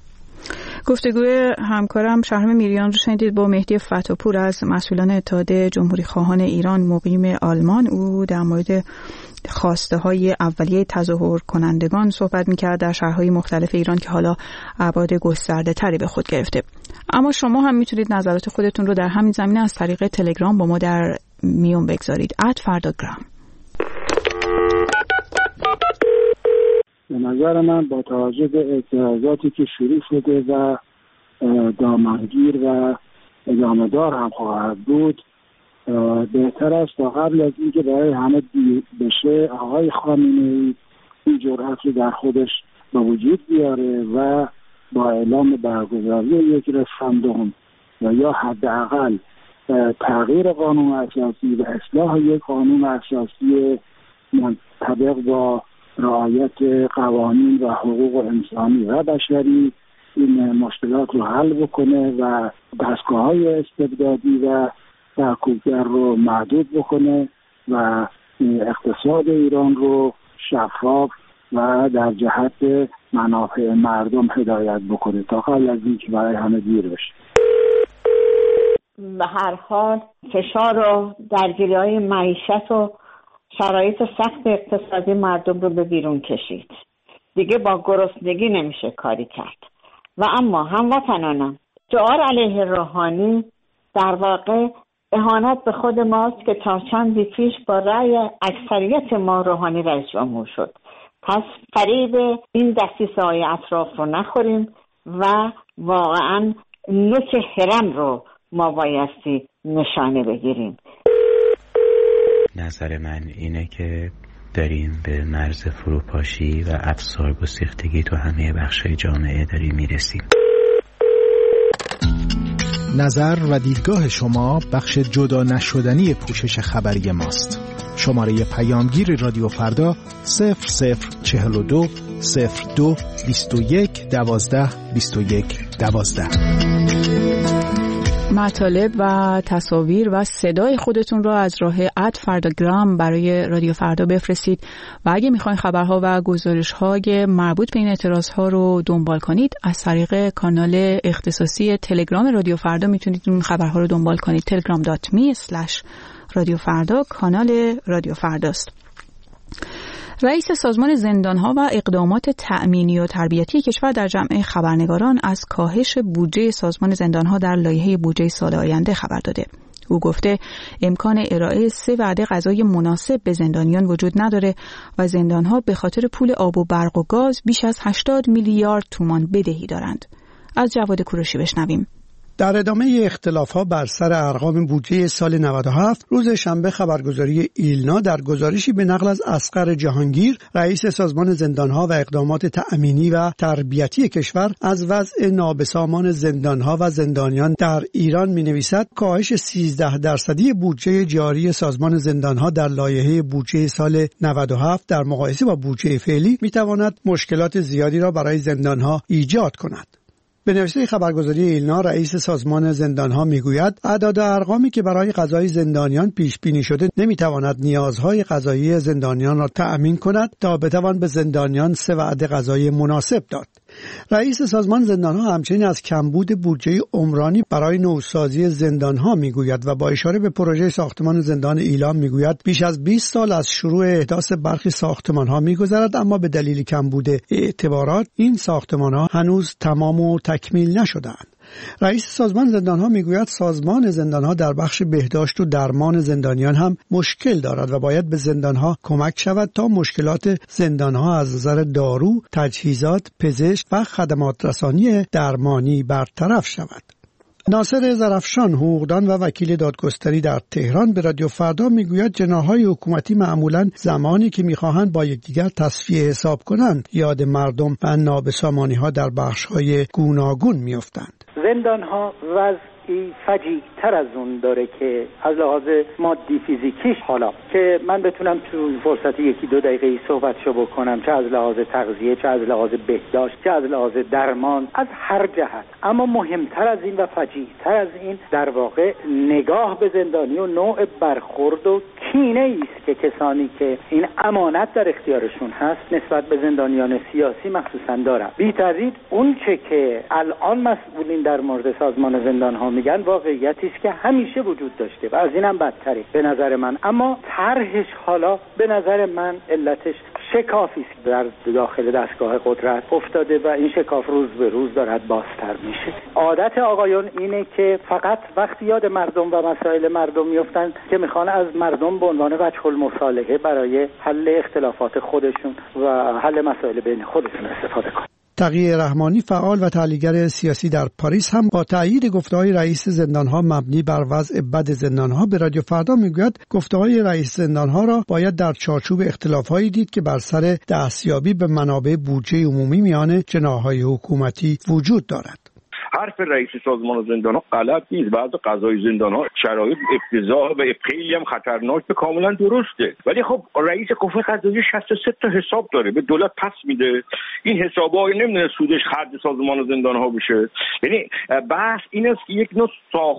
Speaker 1: گفتگوی همکارم شهرام میریان رو شنیدید با مهدی فتاحپور از مسئولان اتحاد جمهوری خواهان ایران مقیم آلمان. او در مورد خواسته های اولیه تظاهر کنندگان صحبت میکرد در شهرهای مختلف ایران که حالا ابعاد گسترده تری به خود گرفته. اما شما هم میتونید نظرات خودتون رو در همین زمینه از طریق تلگرام با ما در میون بگذارید @فرداگرام.
Speaker 16: به نظر من با توجه به اعتراضاتی که شروع شده و دامنگیر و ادامه دار هم خواهد بود، بهتر است تا قبل از اینکه برای همه دیر بشه آقای خامنه‌ای این جرأت رو در خودش به وجود بیاره و با اعلام برگزاری یک رفراندوم و یا حداقل تغییر قانون اساسی و اصلاح یک قانون اساسی منطبق با رعایت قوانین و حقوق انسانی و بشری این مشکلات رو حل بکنه و دستگاه‌های استبدادی و سرکوبگر رو محدود بکنه و اقتصاد ایران رو شفاف و در جهت منافع مردم هدایت بکنه تا قبل از اینکه برای همه دیر بشه.
Speaker 17: به هر حال فشار و درگیری‌های معیشت و شرایط سخت اقتصادی مردم رو به بیرون کشید. دیگه با گرسنگی نمیشه کاری کرد. و اما هموطنانم، شعار علیه روحانی در واقع اهانت به خود ماست که تا چندی پیش با رأی اکثریت ما روحانی رئیس جمهور شد. پس فریب این دسیسه‌های اطراف رو نخوریم و واقعا نوک هرم رو ما بایستی نشانه بگیریم.
Speaker 18: نظر من اینه که داریم به مرز فروپاشی و افسار گسیختگی تو همه بخش‌های جامعه داریم میرسیم.
Speaker 19: نظر و دیدگاه شما بخش جدا نشدنی پوشش خبری ماست. شماره پیامگیر رادیو فردا 0042 02 21 12 21 12.
Speaker 1: مطالب و تصاویر و صدای خودتون را از راه @فرداگرام برای رادیو فردا بفرستید و اگه میخواین خبرها و گزارش‌های مربوط به این اعتراض‌ها رو دنبال کنید از طریق کانال اختصاصی تلگرام رادیو فردا میتونید اون خبرها رو دنبال کنید. telegram.me/رادیو فردا کانال رادیو فرداست. رئیس سازمان زندانها و اقدامات تأمینی و تربیتی کشور در جمع خبرنگاران از کاهش بودجه سازمان زندانها در لایحه بودجه سال آینده خبر داده. او گفته امکان ارائه 3 وعده غذای مناسب به زندانیان وجود نداره و زندانها به خاطر پول آب و برق و گاز بیش از 80 میلیارد تومان بدهی دارند. از جواد کوروشی بشنویم.
Speaker 20: در ادامه اختلاف‌ها بر سر ارقام بودجه سال 97 روز شنبه خبرگزاری ایلنا در گزارشی به نقل از اصغر جهانگیر رئیس سازمان زندانها و اقدامات تأمینی و تربیتی کشور از وضع نابسامان زندانها و زندانیان در ایران می‌نویسد کاهش 13% بودجه جاری سازمان زندانها در لایحه بودجه سال 97 در مقایسه با بودجه فعلی می‌تواند مشکلات زیادی را برای زندانها ایجاد کند. به نوشته خبرگزاری ایلنا رئیس سازمان زندانها میگوید اعداد و ارقامی که برای غذای زندانیان پیش بینی شده نمیتواند نیازهای غذایی زندانیان را تأمین کند تا بتوان به زندانیان 3 وعده غذای مناسب داد. رئیس سازمان زندانها همچنین از کمبود بودجه عمرانی برای نوسازی زندانها میگوید و با اشاره به پروژه ساختمان زندان ایلام میگوید بیش از 20 سال از شروع احداث برخی ساختمانها میگذرد اما به دلیل کمبود اعتبارات این ساختمانها هنوز تمام و تکمیل نشده‌اند. رئیس سازمان زندانها میگوید سازمان زندانها در بخش بهداشت و درمان زندانیان هم مشکل دارد و باید به زندانها کمک شود تا مشکلات زندانها از نظر دارو، تجهیزات، پزشک و خدمات رسانی درمانی برطرف شود. ناصر ظرفشان حقوقدان و وکیل دادگستری در تهران به رادیو فردا میگوید جناح‌های حکومتی معمولاً زمانی که میخواهند با یکدیگر تصفیه حساب کنند یاد مردم و نابسامانی‌ها در بخش‌های گوناگون میافتند.
Speaker 4: زندان‌ها وضعی فجیع‌تر از اون داره که از لحاظ مادی فیزیکیش، حالا که من بتونم تو فرصت 1-2 دقیقه صحبتشو بکنم، چه از لحاظ تغذیه، چه از لحاظ بهداشت، چه از لحاظ درمان، از هر جهت. اما مهمتر از این و فجیع‌تر از این در واقع نگاه به زندانی و نوع برخورد و کینه‌ای است که کسانی که این امانت در اختیارشون هست نسبت به زندانیان سیاسی مخصوصا دارن. بی تردید اون چه که الان مسئولین در مورد سازمان زندان‌ها میگن واقعیتی است که همیشه وجود داشته و از اینم بدتره به نظر من. اما طرحش حالا به نظر من علتش شکافی است در داخل دستگاه قدرت افتاده و این شکاف روز به روز دارد بازتر میشه. عادت آقایون اینه که فقط وقتی یاد مردم و مسائل مردم میافتن که میخوان از مردم به عنوان وجه المصالحه برای حل اختلافات خودشون و حل مسائل بین خودشون استفاده کنن.
Speaker 20: تقی رحمانی فعال و تحلیلگر سیاسی در پاریس هم با تایید گفته‌های رئیس زندانها مبنی بر وضع بد زندانها به رادیو فردا میگوید گفته‌های رئیس زندانها را باید در چارچوب اختلاف‌هایی دید که بر سر دستیابی به منابع بودجه عمومی میان جناح‌های حکومتی وجود دارد.
Speaker 21: حرف رئیس سازمان زندان‌ها غلط نیست. بعض قضای زندان‌ها شرایط افتضاح و خیلی هم خطرناک و کاملا درسته، ولی خب رئیس قوه قضاییه 63 تا حساب داره به دولت پس میده. این حساب‌ها نمیدونه سودش خرج سازمان زندان‌ها بشه. یعنی بحث این است که یک نوع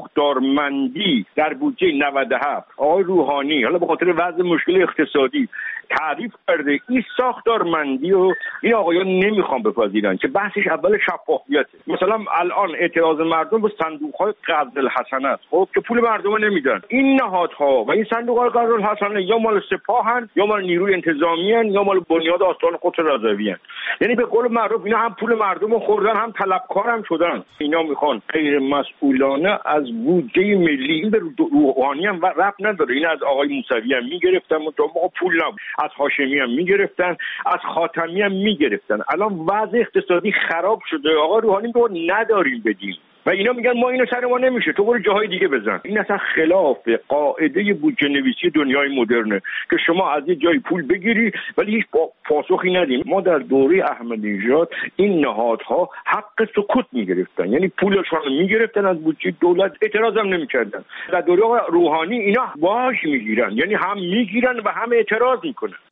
Speaker 21: ساختارمندی در بودجه 97 آقای روحانی حالا به خاطر وضع مشکل اقتصادی تعریف کرده. این ساختارمندی رو این آقایان نمیخوان بپذیرن که بحثش اول شفافیته. مثلا الان اعتراض مردم به صندوق‌های قرض الحسنه است، خب که پول مردم رو نمیدن. این نهادها و این صندوق‌های قرض الحسنه یا مال سپاهن یا مال نیروی انتظامی ان یا مال بنیاد آستان قدس رضوی ان. یعنی به قول معروف اینا هم پول مردم رو خوردن هم طلبکار هم شدن. اینا میخوان غیر مسئولانه از بودجه ملی، این به روحانی هم ربط نداره، این از آقای موسوی هم میگرفتن مطابق پول نبود، از هاشمی هم میگرفتن، از خاتمی هم میگرفتن. الان وضع اقتصادی خراب شده، آقا روحانی میگه نداریم بدیم و اینا میگن ما اینو سر ما نمیشه، تو برو جاهای دیگه بزن. این اصلا خلاف قاعده بودجه نویسی دنیای مدرنه که شما از یه جای پول بگیری ولی هیچ پاسخی ندیم. ما در دوره احمدی نژاد این نهادها حق سکوت میگرفتن، یعنی پولشون رو میگرفتن از بودجه دولت، اعتراض هم نمیکردن. در دوره روحانی اینا باج میگیرن، یعنی هم میگیرن و هم اعتراض میکنن.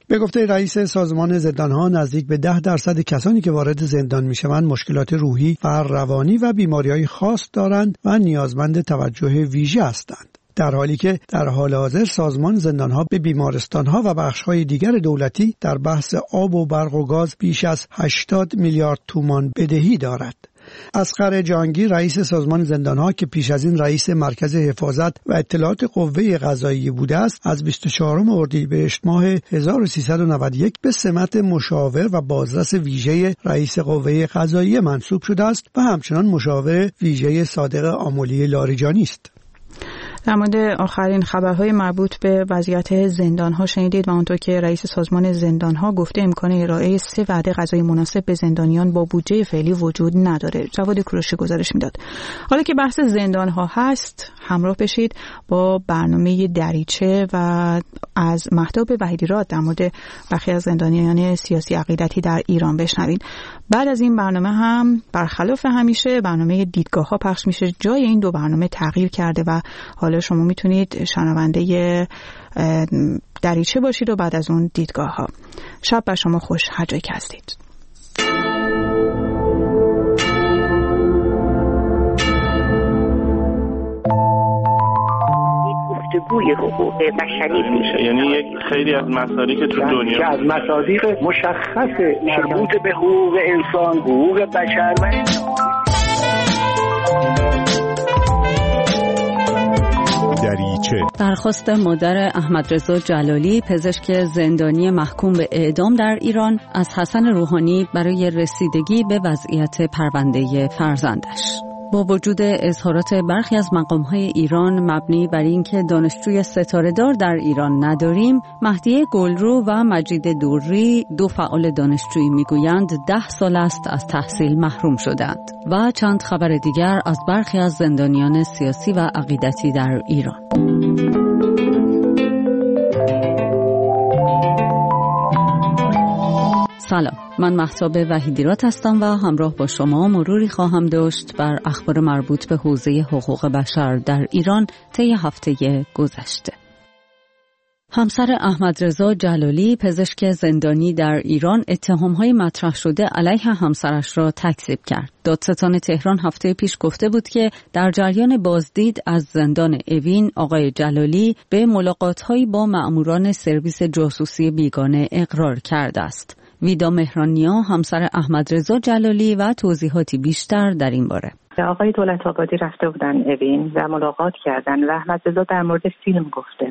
Speaker 20: به گفته رئیس سازمان زندانها نزدیک به 10% کسانی که وارد زندان میشوند مشکلات روحی و روانی و بیماری‌های خاص دارند و نیازمند توجه ویژه هستند. در حالی که در حال حاضر سازمان زندانها به بیمارستانها و بخش‌های دیگر دولتی در بحث آب و برق و گاز بیش از 80 میلیارد تومان بدهی دارد. اصغر جهانگیر رئیس سازمان زندانها که پیش از این رئیس مرکز حفاظت و اطلاعات قوه قضاییه بوده است، از 24 اردیبهشت ماه 1391 به سمت مشاور و بازرس ویژه رئیس قوه قضاییه منصوب شده است و همچنان مشاور ویژه صادق آملی لاریجانی است.
Speaker 1: در مورد آخرین خبرهای مربوط به وضعیت زندان‌ها شنیدید و اونطور که رئیس سازمان زندان‌ها گفته امکان ارائه 3 وعده غذایی مناسب به زندانیان با بودجه فعلی وجود نداره. جواد کوروشی گزارش میداد. حالا که بحث زندان‌ها هست، همراه بشید با برنامه دریچه و از مهتاب وحیدی‌راد در مورد برخی از زندانیان سیاسی عقیدتی در ایران بشنوید. بعد از این برنامه هم برخلاف همیشه برنامه دیدگاه‌ها پخش میشه. جای این دو برنامه تغییر کرده و حالا شما میتونید شنونده دریچه باشید و بعد از اون دیدگاه‌ها. شب بر شما خوش هر جایی که هستید.
Speaker 7: گفتگوی حقوق بشری میشه، یعنی یک خیلی از مصادیق تو دنیا
Speaker 10: که از مصادیق مشخص مربوط به حقوق انسان، حقوق بشر و
Speaker 22: دریچه. درخواست مادر احمدرضا جلالی، پزشک زندانی محکوم به اعدام در ایران، از حسن روحانی برای رسیدگی به وضعیت پرونده فرزندش. با وجود اظهارات برخی از مقام‌های ایران مبنی بر اینکه دانشجوی ستاره‌دار در ایران نداریم، مهدی گلرو و مجید دوری، دو فعال دانشجویی میگویند 10 سال است از تحصیل محروم شدند و چند خبر دیگر از برخی از زندانیان سیاسی و عقیدتی در ایران. سلام، من مهتاب وحیدی‌راد هستم و همراه با شما مروری خواهم داشت بر اخبار مربوط به حوزه حقوق بشر در ایران طی هفته گذشته. همسر احمدرضا جلالی، پزشک زندانی در ایران، اتهام‌های مطرح شده علیه همسرش را تکذیب کرد. دادستان تهران هفته پیش گفته بود که در جریان بازدید از زندان اوین، آقای جلالی به ملاقات‌هایی با مأموران سرویس جاسوسی بیگانه اقرار کرده است. ویدا مهرانیا، همسر احمدرضا جلالی و توضیحاتی بیشتر در این باره.
Speaker 23: آقای دولت‌آبادی رفته بودن اوین و ملاقات کردن و احمدرضا در مورد فیلم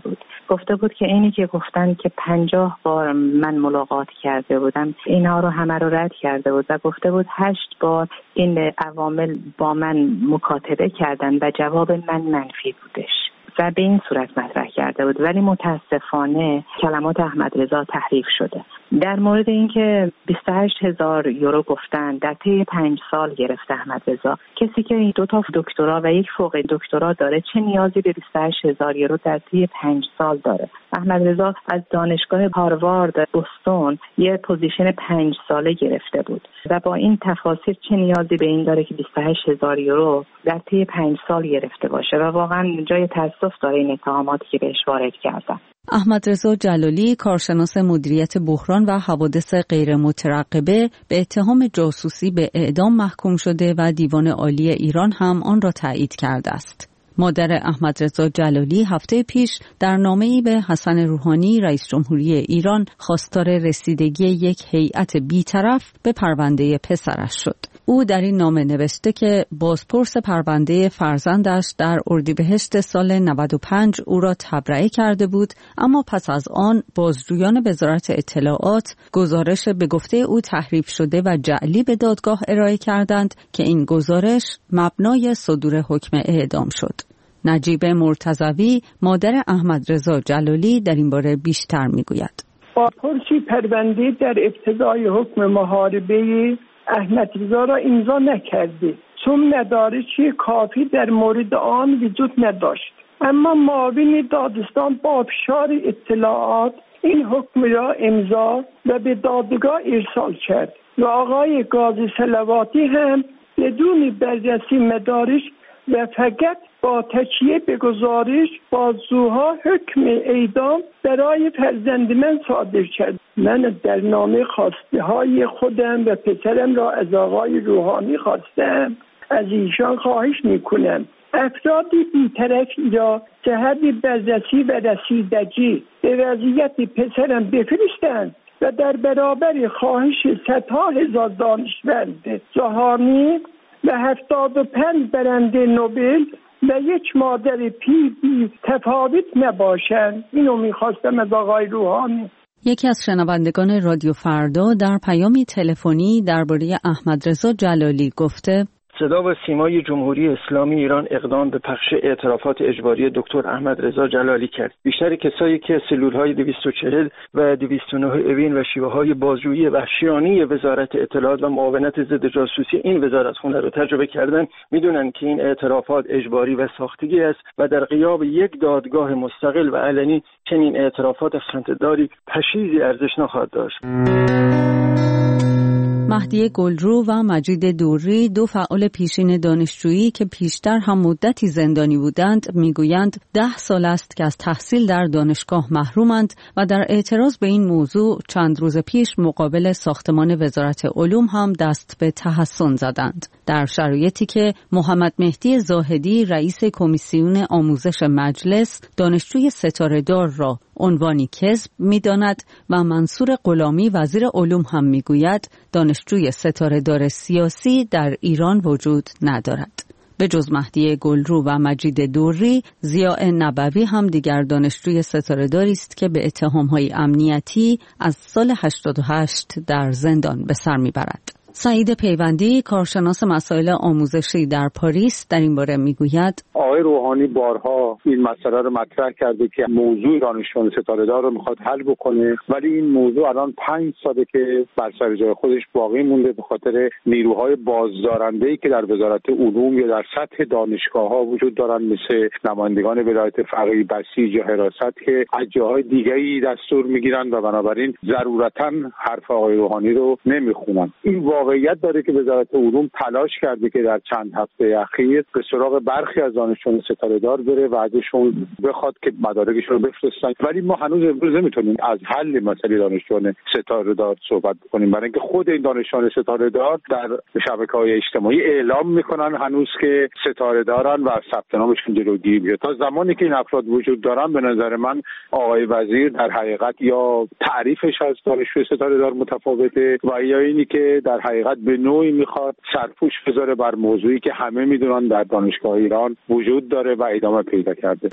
Speaker 23: گفته بود که اینی که گفتن که 50 بار من ملاقات کرده بودم، اینها رو همه رو رد کرده بود و گفته بود 8 بار این عوامل با من مکاتبه کردن و جواب من منفی بودش و به این صورت مطرح کرده بود. ولی متاسفانه کلمات احمدرضا تحریف شده. در مورد اینکه 28,000 یورو گفتن در طی 5 سال گرفت احمدرضا، کسی که 2 تا دکترا و 1 فوق دکترا داره چه نیازی به 28,000 یورو در طی 5 سال داره؟ احمدرضا از دانشگاه هاروارد بوستون یه پوزیشن 5 ساله گرفته بود و با این تفاصیل چه نیازی به این داره که 28,000 یورو در طی 5 سال گرفته باشه؟ و واقعا جای تأسف داره این اتهاماتی که بهش وارد کردن.
Speaker 22: احمدرضا جلالی، کارشناس مدیریت بحران و حوادث غیر مترقبه، به اتهام جاسوسی به اعدام محکوم شده و دیوان عالی ایران هم آن را تایید کرده است. مادر احمدرضا جلالی هفته پیش در نامه‌ای به حسن روحانی، رئیس جمهوری ایران، خواستار رسیدگی یک هیئت بی‌طرف به پرونده پسرش شد. او در این نامه نوشته که بازپرس پرونده فرزندش در اردیبهشت سال 95 او را تبرئه کرده بود، اما پس از آن بازجویان وزارت اطلاعات گزارش به گفته او تحریف شده و جعلی به دادگاه ارائه کردند که این گزارش مبنای صدور حکم اعدام شد. نجیب مرتضوی، مادر احمدرضا جلالی، در این باره بیشتر میگوید.
Speaker 24: بازپرسی پرونده در ابتدای حکم محاربه احمدرضا را امضا نکرده، چون ندارشی کافی در مورد آن وجود نداشت. اما معاون دادستان با افشار اطلاعات این حکم را امضا و به دادگاه ارسال کرد و آقای قاضی صلواتی هم بدون بررسی مدارک و فقط با تکیه به گزارش بازجوها حکم اعدام برای فرزند من صادر کرد. من در نامه خواسته های خودم و پسرم را از آقای روحانی خواستم، از ایشان خواهش میکنم افرادی بی‌طرف را جهت بررسی و رسیدگی به وضعیت پسرم بفرستند و در برابر خواهش صدها هزار دانشمند جهانی و 75 برنده نوبل و یک مادر بی تفاوت نباشند. اینو میخواستم از آقای روحانی.
Speaker 22: یکی از شنوندگان رادیو فردا در پیامی تلفنی درباره احمدرضا جلالی گفته:
Speaker 14: صدا و سیمای جمهوری اسلامی ایران اقدام به پخش اعترافات اجباری دکتر احمدرضا جلالی کرد. بیشتر کسایی که سلول‌های 240 و 209 اوین و شیوه‌های بازجویی وحشیانه وزارت اطلاعات و معاونت ضد جاسوسی این وزارتخونه رو تجربه کردن میدونن که این اعترافات اجباری و ساختگی است و در غیاب یک دادگاه مستقل و علنی چنین اعترافات خنده‌داری پشیزی ارزش نخواهد داشت.
Speaker 22: مهدی گلرو و مجید دوری، دو فعال پیشین دانشجویی که پیشتر هم مدتی زندانی بودند، میگویند 10 سال است که از تحصیل در دانشگاه محرومند و در اعتراض به این موضوع چند روز پیش مقابل ساختمان وزارت علوم هم دست به تحصن زدند. در شرایطی که محمد مهدی زاهدی رئیس کمیسیون آموزش مجلس دانشجوی ستاره‌دار را عنوانی کذب می‌داند و منصور غلامی وزیر علوم هم می‌گوید دانشجوی ستاره‌دار سیاسی در ایران وجود ندارد. به جز مهدی گلرو و مجید دوری، ضیاء نبوی هم دیگر دانشجوی ستاره‌داری است که به اتهام‌های امنیتی از سال 88 در زندان به سر می‌برد. سعید پیوندی، کارشناس مسائل آموزشی در پاریس، در این باره میگوید
Speaker 3: آقای روحانی بارها این مسئله رو مطرح کرده که موضوع دانشجویان ستاره‌دار رو میخواد حل بکنه، ولی این موضوع الان 5 ساله که بر سر جای خودش باقی مونده به خاطر نیروهای بازدارنده‌ای که در وزارت علوم یا در سطح دانشگاه‌ها وجود دارن، مثل نمایندگان ولایت فقیه بسیج یا حراست که از جاهای دیگه‌ای دستور میگیرن و بنابراین ضرورتاً حرف آقای روحانی رو نمیخونن. این واقعیت داره که وزارت علوم تلاش کرده که در چند هفته اخیر به سراغ برخی از دانشجویان ستاره‌دار بره و ازشون بخواد که مدارکشون رو بفرستن، ولی ما هنوز امروز نمیتونیم از حل مسئله دانشجویان ستاره‌دار صحبت بکنیم، برای اینکه خود این دانشجویان ستاره‌دار در شبکه‌های اجتماعی اعلام میکنن هنوز که ستاره‌دارن و ثبت نامشون جلوگیری میشه. تا زمانی که این افراد وجود دارن به نظر من آقای وزیر در حقیقت یا تعریفش از دانشجوی ستاره‌دار متفاوته و یا اینی که در حقیقت به نوعی میخواد سرپوش بذاره بر موضوعی که همه میدونن در دانشگاه ایران وجود داره و ادامه پیدا کرده.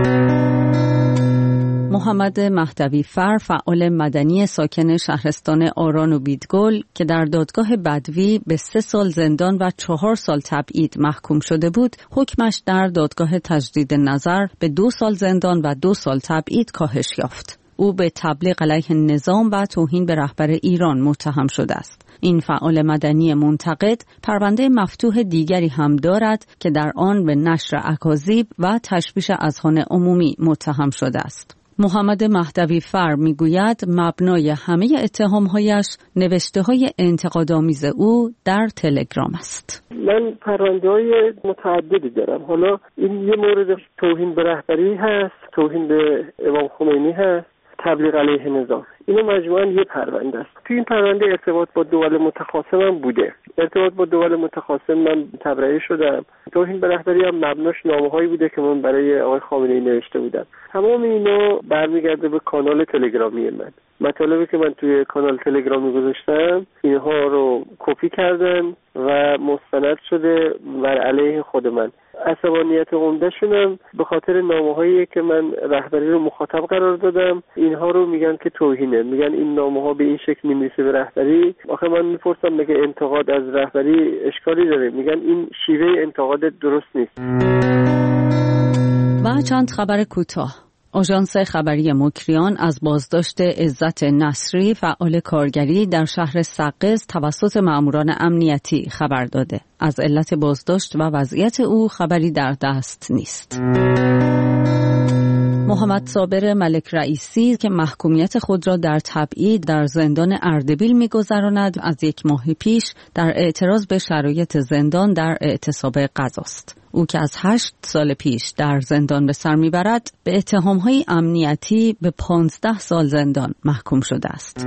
Speaker 22: محمد مهدوی فر، فعال مدنی ساکن شهرستان آران و بیدگل که در دادگاه بدوی به 3 سال زندان و 4 سال تبعید محکوم شده بود، حکمش در دادگاه تجدید نظر به 2 سال زندان و 2 سال تبعید کاهش یافت. او به تبلیغ علیه نظام و توهین به رهبر ایران متهم شده است. این فعال مدنی منتقد پرونده مفتوح دیگری هم دارد که در آن به نشر اکاذیب و تشویش اذهان عمومی متهم شده است. محمد مهدوی فر میگوید مبنای همه اتهامهایش نوشته‌های انتقادآمیز او در تلگرام است.
Speaker 24: من پرونده‌های متعددی دارم. حالا این یه مورد توهین به رهبری هست، توهین به امام خمینی هست، تبلیغ علیه نظام. اینو مجموعاً یه پرونده است. تو این پرونده ارتباط با دول متخاصم هم بوده. ارتباط با دول متخاصم من تبرئه شدم. توهین به رهبری هم مبناش نامه‌هایی بوده که من برای آقای خامنه‌ای نوشته بودم. تمام اینا برمیگرده به کانال تلگرامی من. مطالبی که من توی کانال تلگرامی گذاشتم اینها رو کپی کردن و مستند شده بر علیه خود من. عصبانیت عمده‌شونم به خاطر نامه‌هایی که من رهبری رو مخاطب قرار دادم، اینها رو میگن که توهینه، میگن این نامه‌ها به این شکل می‌نویسه به رهبری. آخه من میپرسم مگه انتقاد از رهبری اشکالی داره؟ میگن این شیوه انتقاد درست نیست.
Speaker 22: و چند خبر کوتاه. آژانس خبری مکریان از بازداشت عزت نصری، فعال کارگری در شهر سقز توسط ماموران امنیتی خبر داده. از علت بازداشت و وضعیت او خبری در دست نیست. محمد صابر ملک رئیسی که محکومیت خود را در تبعید در زندان اردبیل می‌گذراند، از 1 ماه پیش در اعتراض به شرایط زندان در اعتصاب غذاست. او که از 8 سال پیش در زندان به سر میبرد، به اتهام‌های امنیتی به 15 سال زندان محکوم شده است.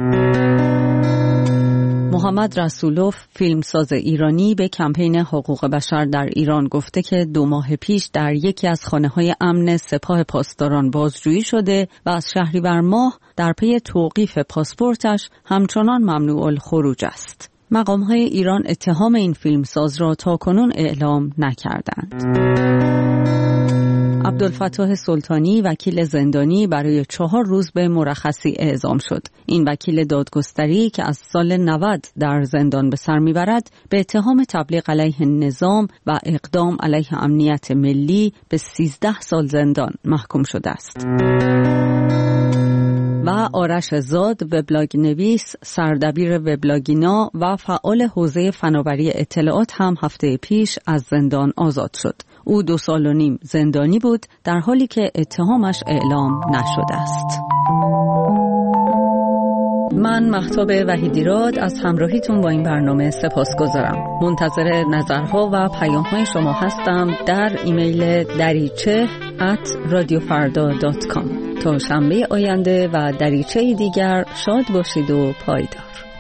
Speaker 22: محمد رسولوف، فیلمساز ایرانی، به کمپین حقوق بشر در ایران گفته که 2 ماه پیش در یکی از خانه‌های امن سپاه پاسداران بازجویی شده و از شهریور ماه در پی توقیف پاسپورتش همچنان ممنوع الخروج است. مقام‌های ایران اتهام این فیلمساز را تاکنون اعلام نکردند. عبدالفتاح سلطانی، وکیل زندانی، برای 4 روز به مرخصی اعزام شد. این وکیل دادگستری که از سال 90 در زندان به سر میبرد، به اتهام تبلیغ علیه نظام و اقدام علیه امنیت ملی به 13 سال زندان محکوم شده است. و آرش زاد، وبلاگ نویس، سردبیر وبلاگینا و فعال حوزه فناوری اطلاعات هم هفته پیش از زندان آزاد شد. او 2 سال و نیم زندانی بود در حالی که اتهامش اعلام نشده است. من مهتاب وحیدیراد از همراهیتون با این برنامه سپاسگزارم. منتظر نظرها و پیام‌های شما هستم در ایمیل dariche@radiofarda.com. تا شنبه آینده و دریچه دیگر شاد باشید و پایدار.